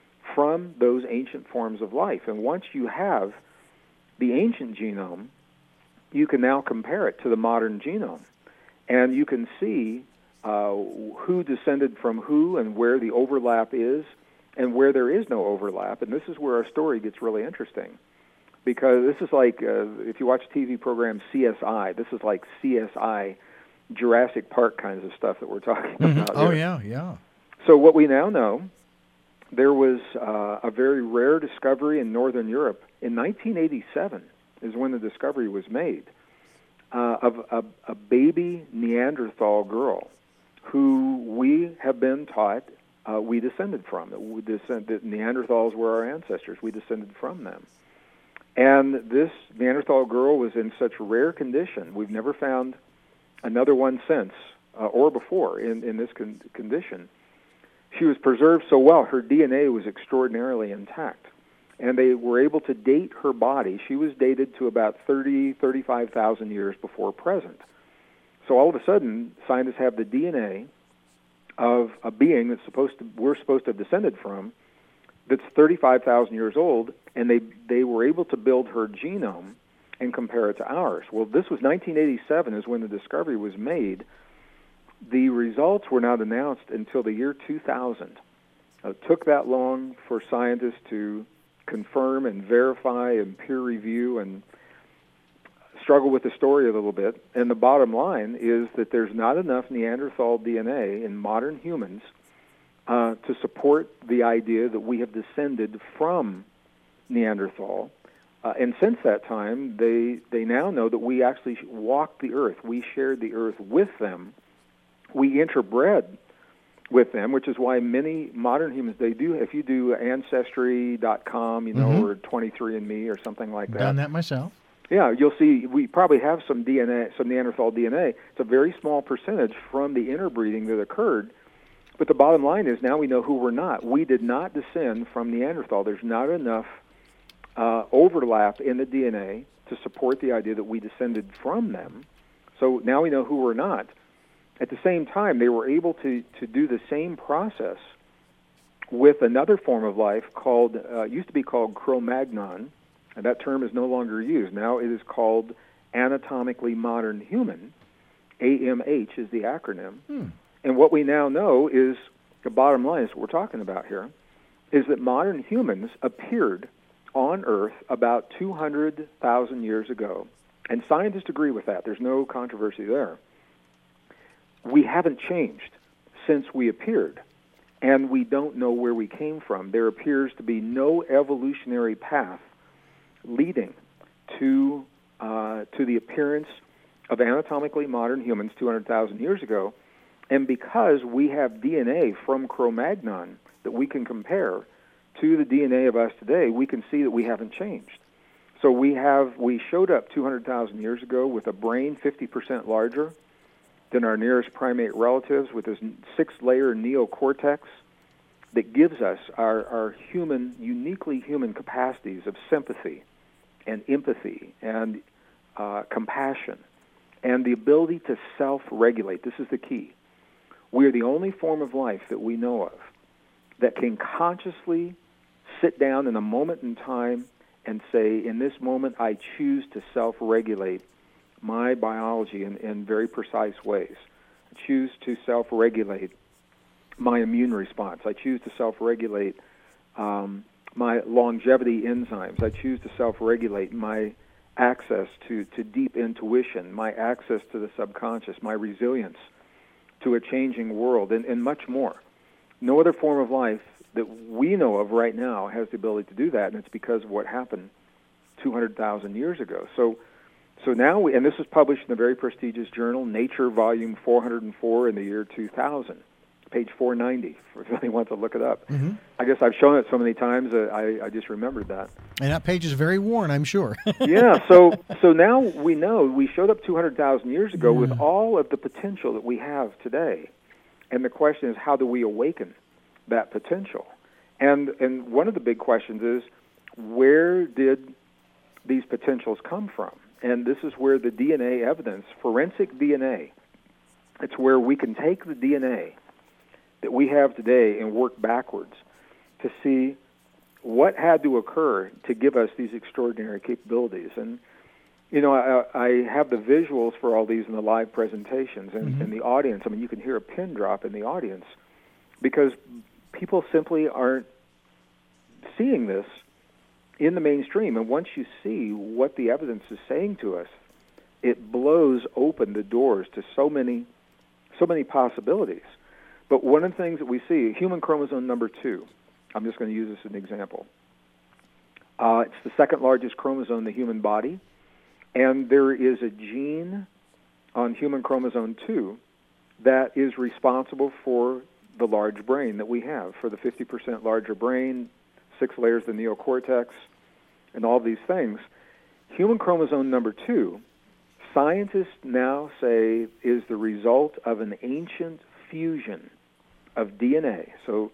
from those ancient forms of life. And once you have the ancient genome, you can now compare it to the modern genome. And you can see uh, who descended from who and where the overlap is and where there is no overlap. And this is where our story gets really interesting. Because this is like, uh, if you watch T V program C S I, this is like C S I, Jurassic Park kinds of stuff that we're talking Mm-hmm. about Oh, here. yeah, yeah. So what we now know, there was uh, a very rare discovery in Northern Europe. In nineteen eighty-seven is when the discovery was made uh, of a, a baby Neanderthal girl who we have been taught uh, we descended from. That, we descend, that Neanderthals were our ancestors. We descended from them. And this Neanderthal girl was in such rare condition. We've never found another one since uh, or before in, in this con- condition. She was preserved so well, her D N A was extraordinarily intact. And they were able to date her body. She was dated to about thirty, thirty-five thousand years before present. So all of a sudden, scientists have the D N A of a being that's supposed to we're supposed to have descended from that's thirty-five thousand years old, and they, they were able to build her genome and compare it to ours. Well, this was nineteen eighty-seven is when the discovery was made. The results were not announced until the year two thousand. It took that long for scientists to confirm and verify and peer review and struggle with the story a little bit. And the bottom line is that there's not enough Neanderthal D N A in modern humans uh, to support the idea that we have descended from Neanderthal. Uh, and since that time, they they now know that we actually walked the earth. We shared the earth with them. We interbred with them, which is why many modern humans, they do, if you do Ancestry dot com, you know, Mm-hmm. or twenty-three and me or something like that. Done that myself. Yeah, you'll see we probably have some D N A, some Neanderthal D N A. It's a very small percentage from the interbreeding that occurred. But the bottom line is now we know who we're not. We did not descend from Neanderthal. There's not enough uh, overlap in the D N A to support the idea that we descended from them. So now we know who we're not. At the same time, they were able to, to do the same process with another form of life called, uh, used to be called Cro-Magnon, and that term is no longer used. Now it is called anatomically modern human. A M H is the acronym. Hmm. And what we now know is, the bottom line is what we're talking about here, is that modern humans appeared on Earth about two hundred thousand years ago. And scientists agree with that. There's no controversy there. We haven't changed since we appeared, and we don't know where we came from. There appears to be no evolutionary path leading to uh, to the appearance of anatomically modern humans two hundred thousand years ago. And because we have D N A from Cro-Magnon that we can compare to the D N A of us today, we can see that we haven't changed. So we have we showed up two hundred thousand years ago with a brain fifty percent larger than our nearest primate relatives, with this six-layer neocortex that gives us our, our human, uniquely human capacities of sympathy and empathy and uh, compassion and the ability to self-regulate. This is the key. We are the only form of life that we know of that can consciously sit down in a moment in time and say, in this moment, I choose to self-regulate my biology in, in very precise ways. I choose to self-regulate my immune response. I choose to self-regulate um, my longevity enzymes. I choose to self-regulate my access to, to deep intuition, my access to the subconscious, my resilience to a changing world, and, and much more. No other form of life that we know of right now has the ability to do that, and it's because of what happened two hundred thousand years ago. So so now, we, and this was published in a very prestigious journal, Nature, volume four hundred four in the year two thousand, page four ninety, if anyone wants to look it up. Mm-hmm. I guess I've shown it so many times that I, I just remembered that. And that page is very worn, I'm sure. Yeah, so so now we know we showed up two hundred thousand years ago yeah. with all of the potential that we have today. And the question is, how do we awaken that potential? And and one of the big questions is, where did these potentials come from? And this is where the D N A evidence, forensic D N A, it's where we can take the D N A that we have today and work backwards to see what had to occur to give us these extraordinary capabilities. And, you know, I, I have the visuals for all these in the live presentations, and, mm-hmm. and the audience, I mean, you can hear a pin drop in the audience because people simply aren't seeing this in the mainstream. And once you see what the evidence is saying to us, it blows open the doors to so many, so many possibilities. But one of the things that we see, human chromosome number two, I'm just going to use this as an example. Uh, it's the second largest chromosome in the human body, and there is a gene on human chromosome two that is responsible for the large brain that we have, for the fifty percent larger brain, six layers of the neocortex, and all these things. Human chromosome number two, scientists now say, is the result of an ancient fusion of D N A. So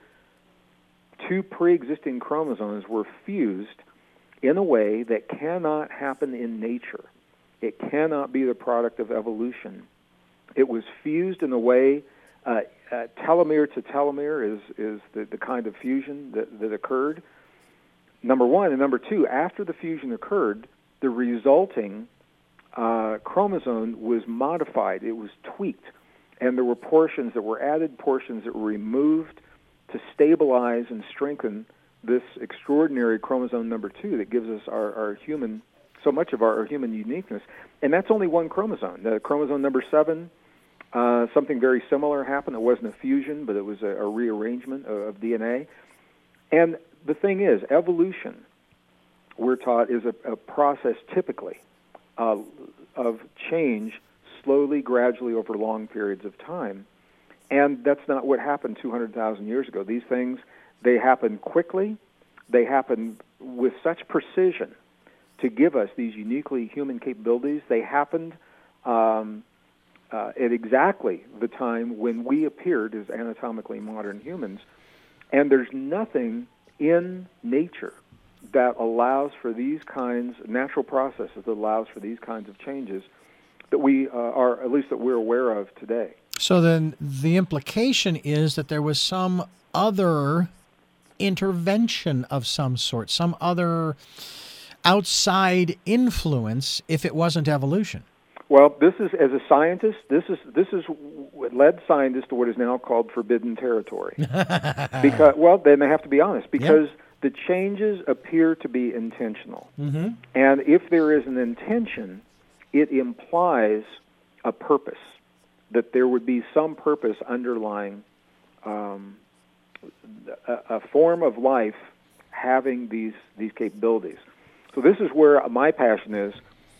two pre-existing chromosomes were fused in a way that cannot happen in nature. It cannot be the product of evolution. It was fused in a way, uh, uh, telomere to telomere is, is the, the kind of fusion that, that occurred. Number one. And number two, after the fusion occurred, the resulting uh, chromosome was modified. It was tweaked. And there were portions that were added, portions that were removed to stabilize and strengthen this extraordinary chromosome number two that gives us our, our human, so much of our, our human uniqueness. And that's only one chromosome. The chromosome number seven, uh, something very similar happened. It wasn't a fusion, but it was a, a rearrangement of, of D N A. And the thing is, evolution, we're taught, is a, a process typically uh, of change slowly, gradually, over long periods of time. And that's not what happened two hundred thousand years ago. These things, they happen quickly. They happen with such precision to give us these uniquely human capabilities. They happened um, uh, at exactly the time when we appeared as anatomically modern humans. And there's nothing in nature that allows for these kinds, natural processes that allows for these kinds of changes that we uh, are, at least that we're aware of today. So then the implication is that there was some other intervention of some sort, some other outside influence, if it wasn't evolution. Well, this is, as a scientist, this is this is what led scientists to what is now called forbidden territory. Because, well, then they have to be honest, because yep. the changes appear to be intentional. Mm-hmm. And if there is an intention, it implies a purpose, that there would be some purpose underlying um, a, a form of life having these these capabilities. So this is where my passion is.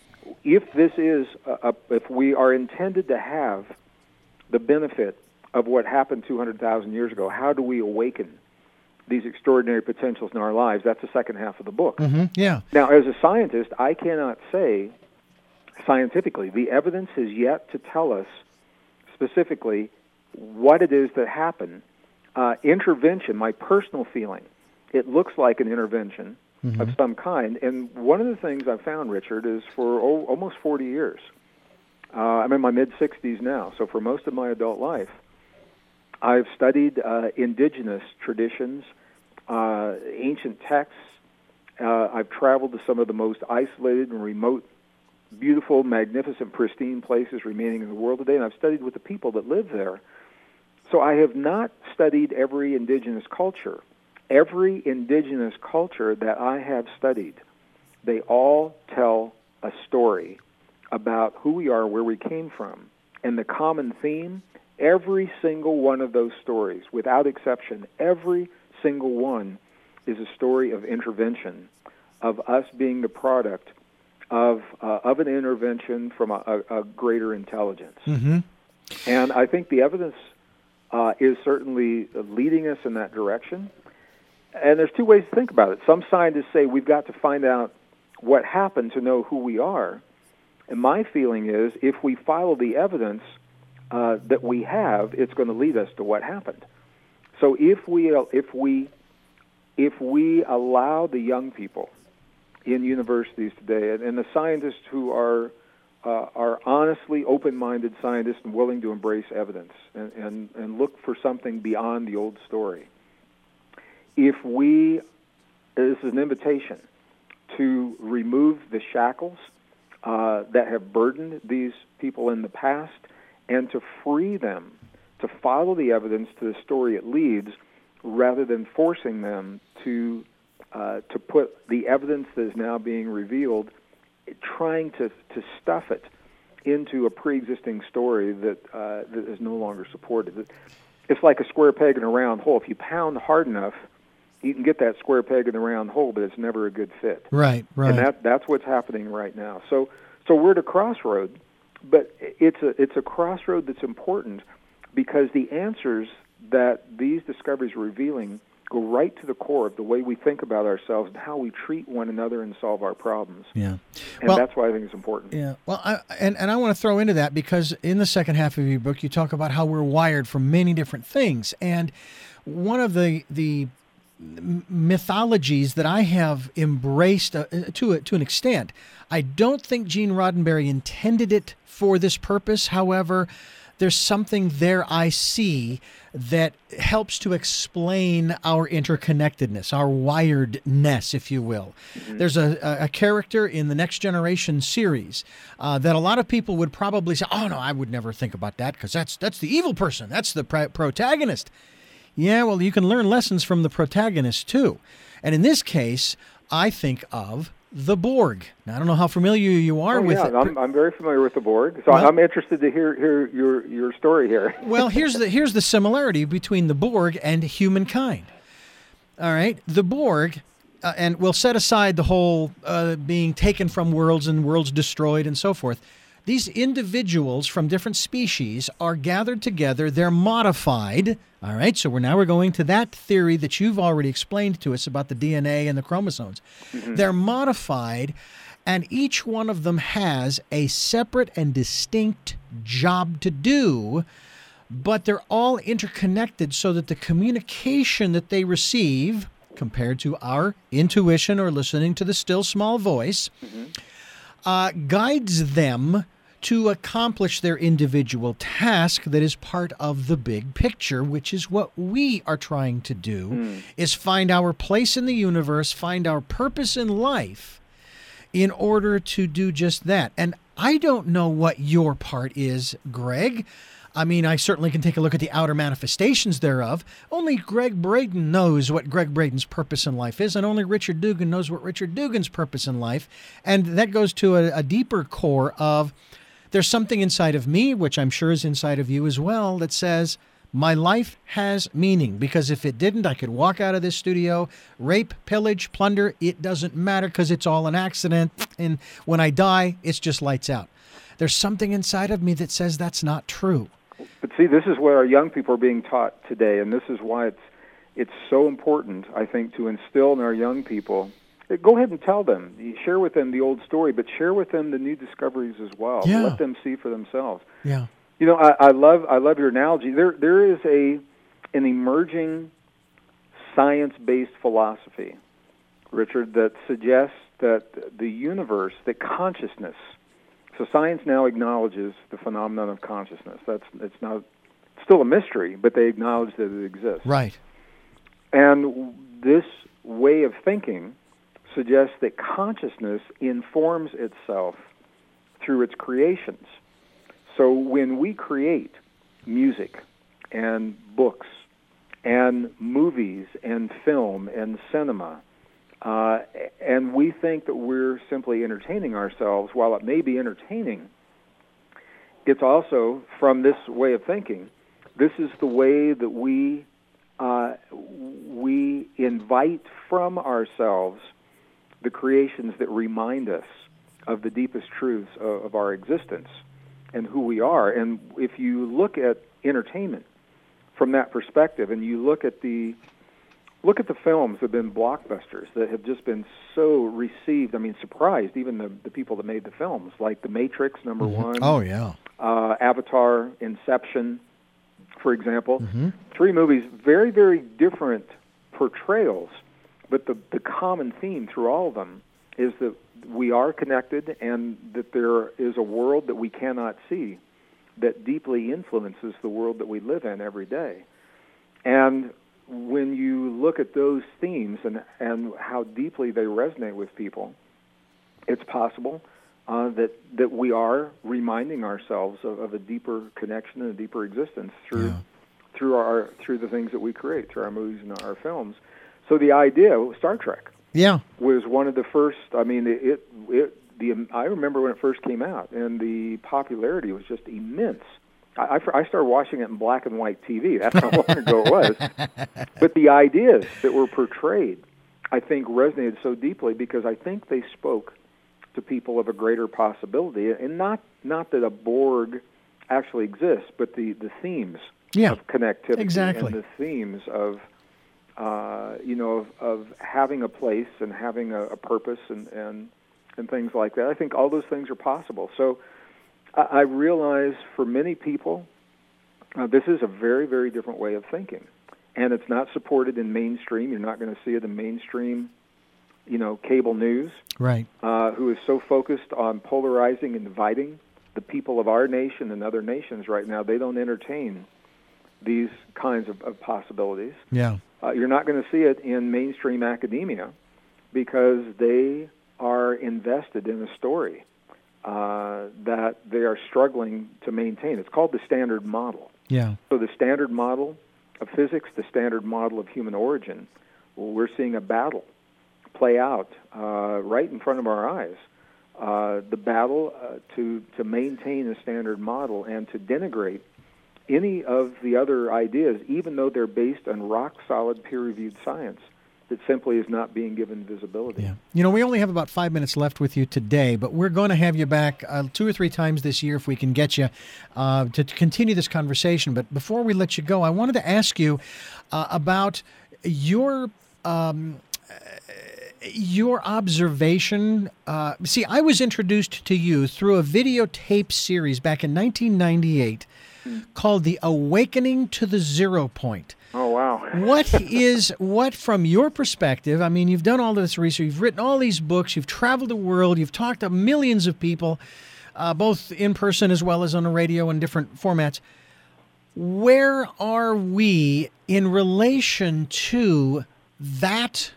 If this is, a, a, if we are intended to have the benefit of what happened two hundred thousand years ago, how do we awaken these extraordinary potentials in our lives? That's the second half of the book. Mm-hmm. Yeah. Now, as a scientist, I cannot say scientifically, the evidence is yet to tell us specifically what it is that happened. Uh, intervention, my personal feeling, it looks like an intervention mm-hmm. of some kind. And one of the things I've found, Richard, is for oh, almost forty years, uh, I'm in my mid-sixties now, so for most of my adult life, I've studied uh, indigenous traditions uh, ancient texts. Uh, I've traveled to some of the most isolated and remote, beautiful, magnificent, pristine places remaining in the world today, and I've studied with the people that live there. So I have not studied every indigenous culture. Every indigenous culture that I have studied, they all tell a story about who we are, where we came from. And the common theme, every single one of those stories, without exception, every single one is a story of intervention, of us being the product of uh, of an intervention from a, a, a greater intelligence. Mm-hmm. And I think the evidence uh, is certainly leading us in that direction. And there's two ways to think about it. Some scientists say we've got to find out what happened to know who we are. And my feeling is if we follow the evidence uh, that we have, it's going to lead us to what happened. So if we if we if we allow the young people in universities today and, and the scientists who are uh, are honestly open-minded scientists and willing to embrace evidence and, and, and look for something beyond the old story, if we, this is an invitation to remove the shackles uh, that have burdened these people in the past and to free them to follow the evidence to the story it leads rather than forcing them to uh, to put the evidence that is now being revealed, trying to, to stuff it into a pre-existing story that uh, that is no longer supported. It's like a square peg in a round hole. If you pound hard enough, you can get that square peg in the round hole, but it's never a good fit. Right, right. And that that's what's happening right now. So so we're at a crossroad, but it's a it's a crossroad that's important because the answers that these discoveries are revealing go right to the core of the way we think about ourselves and how we treat one another and solve our problems. Yeah. And well, that's why I think it's important. Yeah. Well, I, and, and I want to throw into that because in the second half of your book, you talk about how we're wired for many different things. And one of the the mythologies that I have embraced uh, to a, to an extent, I don't think Gene Roddenberry intended it for this purpose. However, there's something there I see that helps to explain our interconnectedness, our wiredness, if you will. Mm-hmm. There's a, a character in the Next Generation series uh, that a lot of people would probably say, oh, no, I would never think about that because that's, that's the evil person. That's the pr- protagonist. Yeah, well, you can learn lessons from the protagonist, too. And in this case, I think of the Borg. Now, I don't know how familiar you are oh, with yeah, it. I'm, I'm very familiar with the Borg, so well, I'm interested to hear, hear your, your story here. Well, here's the here's the similarity between the Borg and humankind. All right, the Borg, uh, and we'll set aside the whole uh, being taken from worlds and worlds destroyed and so forth. These individuals from different species are gathered together. They're modified. All right, so we're now we're going to that theory that you've already explained to us about the D N A and the chromosomes. Mm-hmm. They're modified, and each one of them has a separate and distinct job to do, but they're all interconnected so that the communication that they receive, compared to our intuition or listening to the still small voice, mm-hmm. uh, guides them to accomplish their individual task that is part of the big picture, which is what we are trying to do, mm. is find our place in the universe, find our purpose in life in order to do just that. And I don't know what your part is, Greg. I mean, I certainly can take a look at the outer manifestations thereof. Only Greg Braden knows what Greg Braden's purpose in life is, and only Richard Dugan knows what Richard Dugan's purpose in life. And that goes to a, a deeper core of there's something inside of me, which I'm sure is inside of you as well, that says my life has meaning. Because if it didn't, I could walk out of this studio, rape, pillage, plunder. It doesn't matter because it's all an accident. And when I die, it's just lights out. There's something inside of me that says that's not true. But see, this is what our young people are being taught today, and this is why it's it's so important, I think, to instill in our young people. Go ahead and tell them. You share with them the old story, but share with them the new discoveries as well. Yeah. Let them see for themselves. Yeah. You know, I, I love I love your analogy. There there is a an emerging science-based philosophy, Richard, that suggests that the universe, that consciousness. So science now acknowledges the phenomenon of consciousness. That's it's not it's still a mystery, but they acknowledge that it exists. Right. And this way of thinking suggests that consciousness informs itself through its creations. So when we create music and books and movies and film and cinema, uh, and we think that we're simply entertaining ourselves, while it may be entertaining, it's also, from this way of thinking, this is the way that we uh, we invite from ourselves the creations that remind us of the deepest truths of, of our existence and who we are. And if you look at entertainment from that perspective, and you look at the look at the films that have been blockbusters that have just been so received, I mean, surprised even the, the people that made the films, like The Matrix, number mm-hmm. one. Oh, yeah. Uh, Avatar, Inception, for example. Mm-hmm. Three movies, very, very different portrayals, but the, the common theme through all of them is that we are connected and that there is a world that we cannot see that deeply influences the world that we live in every day. And when you look at those themes and, and how deeply they resonate with people, it's possible uh, that, that we are reminding ourselves of, of a deeper connection and a deeper existence through yeah. through our through the things that we create, through our movies and our films. So the idea, Star Trek, yeah, was one of the first. I mean, it it the I remember when it first came out, and the popularity was just immense. I, I started watching it in black and white T V. That's how long ago it was. But the ideas that were portrayed, I think, resonated so deeply because I think they spoke to people of a greater possibility, and not not that a Borg actually exists, but the, the themes yeah, of connectivity exactly. and the themes of uh, you know of, of having a place and having a, a purpose and, and and things like that. I think all those things are possible. So I realize for many people, uh, this is a very, very different way of thinking. And it's not supported in mainstream. You're not going to see it in mainstream, you know, cable news, right? Uh, who is so focused on polarizing and dividing the people of our nation and other nations right now. They don't entertain these kinds of, of possibilities. Yeah. Uh, you're not going to see it in mainstream academia because they are invested in a story Uh, that they are struggling to maintain. It's called the Standard Model. Yeah. So the Standard Model of physics, the Standard Model of human origin, well, we're seeing a battle play out uh, right in front of our eyes. Uh, the battle uh, to to maintain the Standard Model and to denigrate any of the other ideas, even though they're based on rock-solid, peer-reviewed science, that simply is not being given visibility. Yeah. You know, we only have about five minutes left with you today, but we're going to have you back uh, two or three times this year if we can get you uh, to, to continue this conversation. But before we let you go, I wanted to ask you uh, about your um, your observation. Uh, see, I was introduced to you through a videotape series back in nineteen ninety-eight mm. called The Awakening to the Zero Point. Oh, wow. What is, what from your perspective, I mean, you've done all this research, you've written all these books, you've traveled the world, you've talked to millions of people, uh, both in person as well as on the radio and different formats. Where are we in relation to that,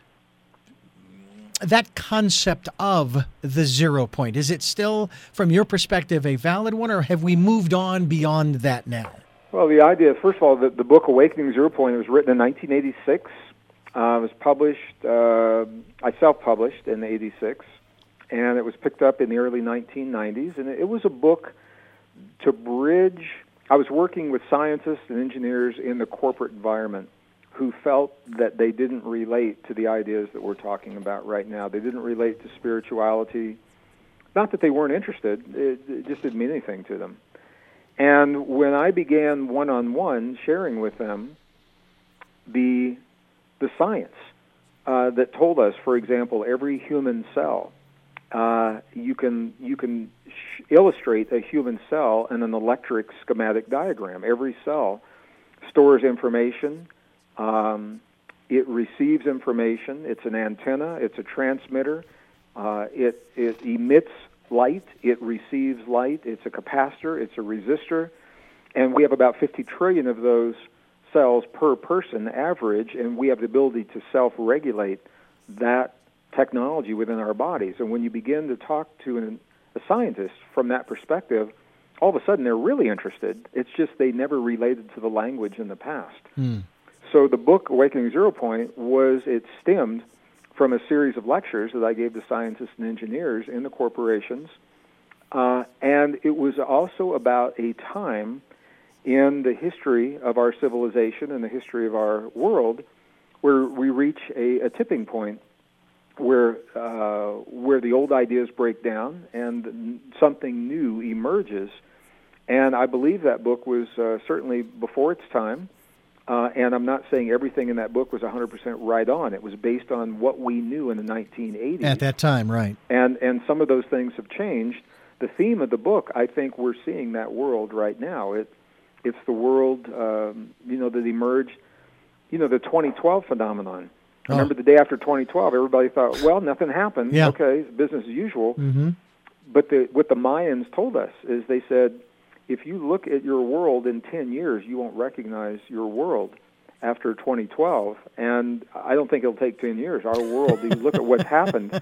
that concept of the zero point? Is it still, from your perspective, a valid one, or have we moved on beyond that now? Well, the idea, first of all, the, the book Awakening Zero Point was written in nineteen eighty-six. Uh, it was published, uh, I self-published in eighty-six, and it was picked up in the early nineteen nineties. And it was a book to bridge, I was working with scientists and engineers in the corporate environment who felt that they didn't relate to the ideas that we're talking about right now. They didn't relate to spirituality. Not that they weren't interested, it, it just didn't mean anything to them. And when I began one-on-one sharing with them the the science uh, that told us, for example, every human cell, uh, you can you can sh- illustrate a human cell in an electric schematic diagram. Every cell stores information. Um, it receives information. It's an antenna. It's a transmitter. Uh, it it emits light, it receives light, it's a capacitor, it's a resistor, and we have about fifty trillion of those cells per person average, and we have the ability to self-regulate that technology within our bodies. And when you begin to talk to an, a scientist from that perspective, all of a sudden they're really interested. It's just they never related to the language in the past. Mm. So the book, Awakening Zero Point, was, it stemmed from a series of lectures that I gave to scientists and engineers in the corporations. Uh, and it was also about a time in the history of our civilization and the history of our world where we reach a, a tipping point where uh, where the old ideas break down and something new emerges. And I believe that book was uh, certainly before its time. Uh, and I'm not saying everything in that book was one hundred percent right on. It was based on what we knew in the nineteen eighties. At that time, right. And and some of those things have changed. The theme of the book, I think we're seeing that world right now. It It's the world, um, you know, that emerged, you know, the twenty twelve phenomenon. Oh. Remember the day after twenty twelve, everybody thought, well, nothing happened. Yeah. Okay, it's business as usual. Mm-hmm. But the, what the Mayans told us is they said, if you look at your world in ten years, you won't recognize your world after twenty twelve. And I don't think it'll take ten years. Our world, you look at what's happened.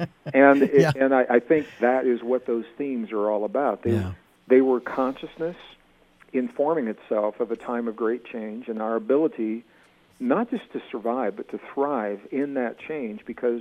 And it, Yeah. and I, I think that is what those themes are all about. They, Yeah. they were consciousness informing itself of a time of great change and our ability not just to survive, but to thrive in that change because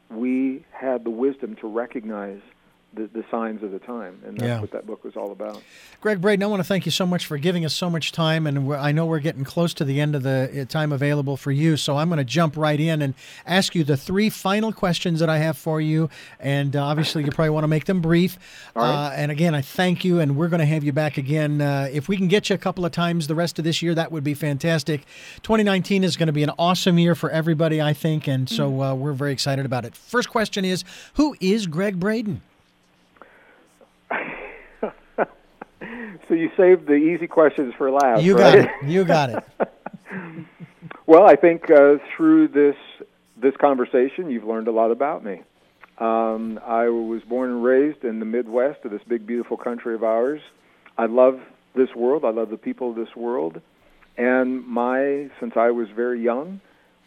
we had the wisdom to recognize the, the signs of the time, and that's Yeah. what that book was all about. Greg Braden, I want to thank you so much for giving us so much time, and we're, I know we're getting close to the end of the uh, time available for you, so I'm going to jump right in and ask you the three final questions that I have for you, and uh, obviously you probably want to make them brief. All right. Uh, and again, I thank you, and we're going to have you back again. Uh, if we can get you a couple of times the rest of this year, that would be fantastic. twenty nineteen is going to be an awesome year for everybody, I think, and so uh, we're very excited about it. First question is, who is Greg Braden? So you saved the easy questions for last, You right? got it. You got it. Well, I think uh, through this this conversation, you've learned a lot about me. Um, I was born and raised in the Midwest of this big, beautiful country of ours. I love this world. I love the people of this world. And my, since I was very young,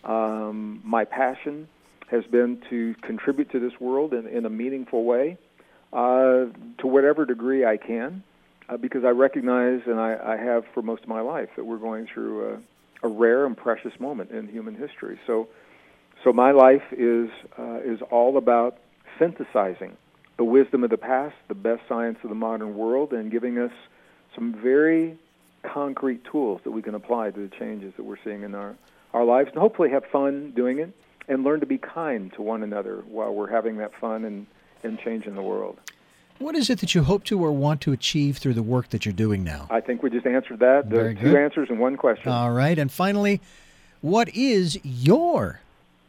um, my passion has been to contribute to this world in, in a meaningful way, uh, to whatever degree I can. Uh, because I recognize, and I, I have for most of my life, that we're going through a, a rare and precious moment in human history. So, so my life is uh, is all about synthesizing the wisdom of the past, the best science of the modern world, and giving us some very concrete tools that we can apply to the changes that we're seeing in our, our lives, and hopefully have fun doing it, and learn to be kind to one another while we're having that fun and, and changing the world. What is it that you hope to or want to achieve through the work that you're doing now? I think we just answered that. Very The two good. answers in one question. All right. And finally, what is your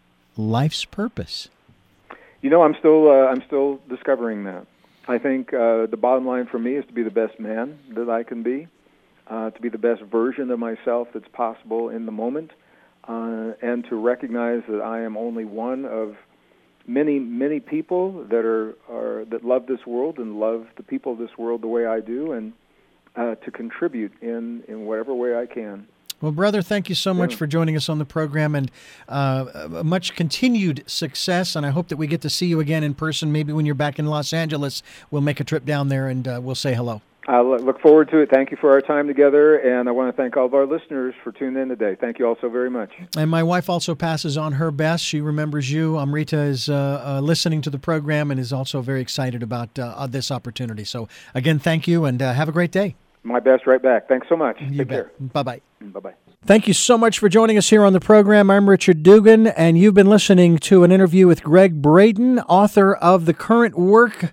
life's purpose? You know, I'm still uh, I'm still discovering that. I think uh, the bottom line for me is to be the best man that I can be, uh, to be the best version of myself that's possible in the moment, uh, and to recognize that I am only one of many, many people that are, are that love this world and love the people of this world the way I do, and uh, to contribute in, in whatever way I can. Well, brother, thank you so much Yeah. for joining us on the program, and uh, much continued success, and I hope that we get to see you again in person. Maybe when you're back in Los Angeles, we'll make a trip down there and uh, we'll say hello. I look forward to it. Thank you for our time together, and I want to thank all of our listeners for tuning in today. Thank you all so very much. And my wife also passes on her best. She remembers you. Amrita is uh, uh, listening to the program and is also very excited about uh, this opportunity. So, again, thank you, and uh, have a great day. My best right back. Thanks so much. You Take bet. care. Bye-bye. Bye-bye. Thank you so much for joining us here on the program. I'm Richard Dugan, and you've been listening to an interview with Greg Braden, author of the current work,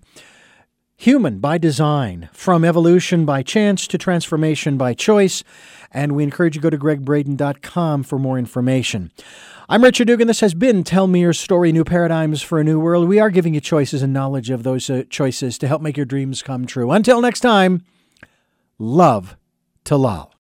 Human by Design, From Evolution by Chance to Transformation by Choice. And we encourage you to go to greg braden dot com for more information. I'm Richard Dugan. This has been Tell Me Your Story, New Paradigms for a New World. We are giving you choices and knowledge of those uh, choices to help make your dreams come true. Until next time, love to Lal.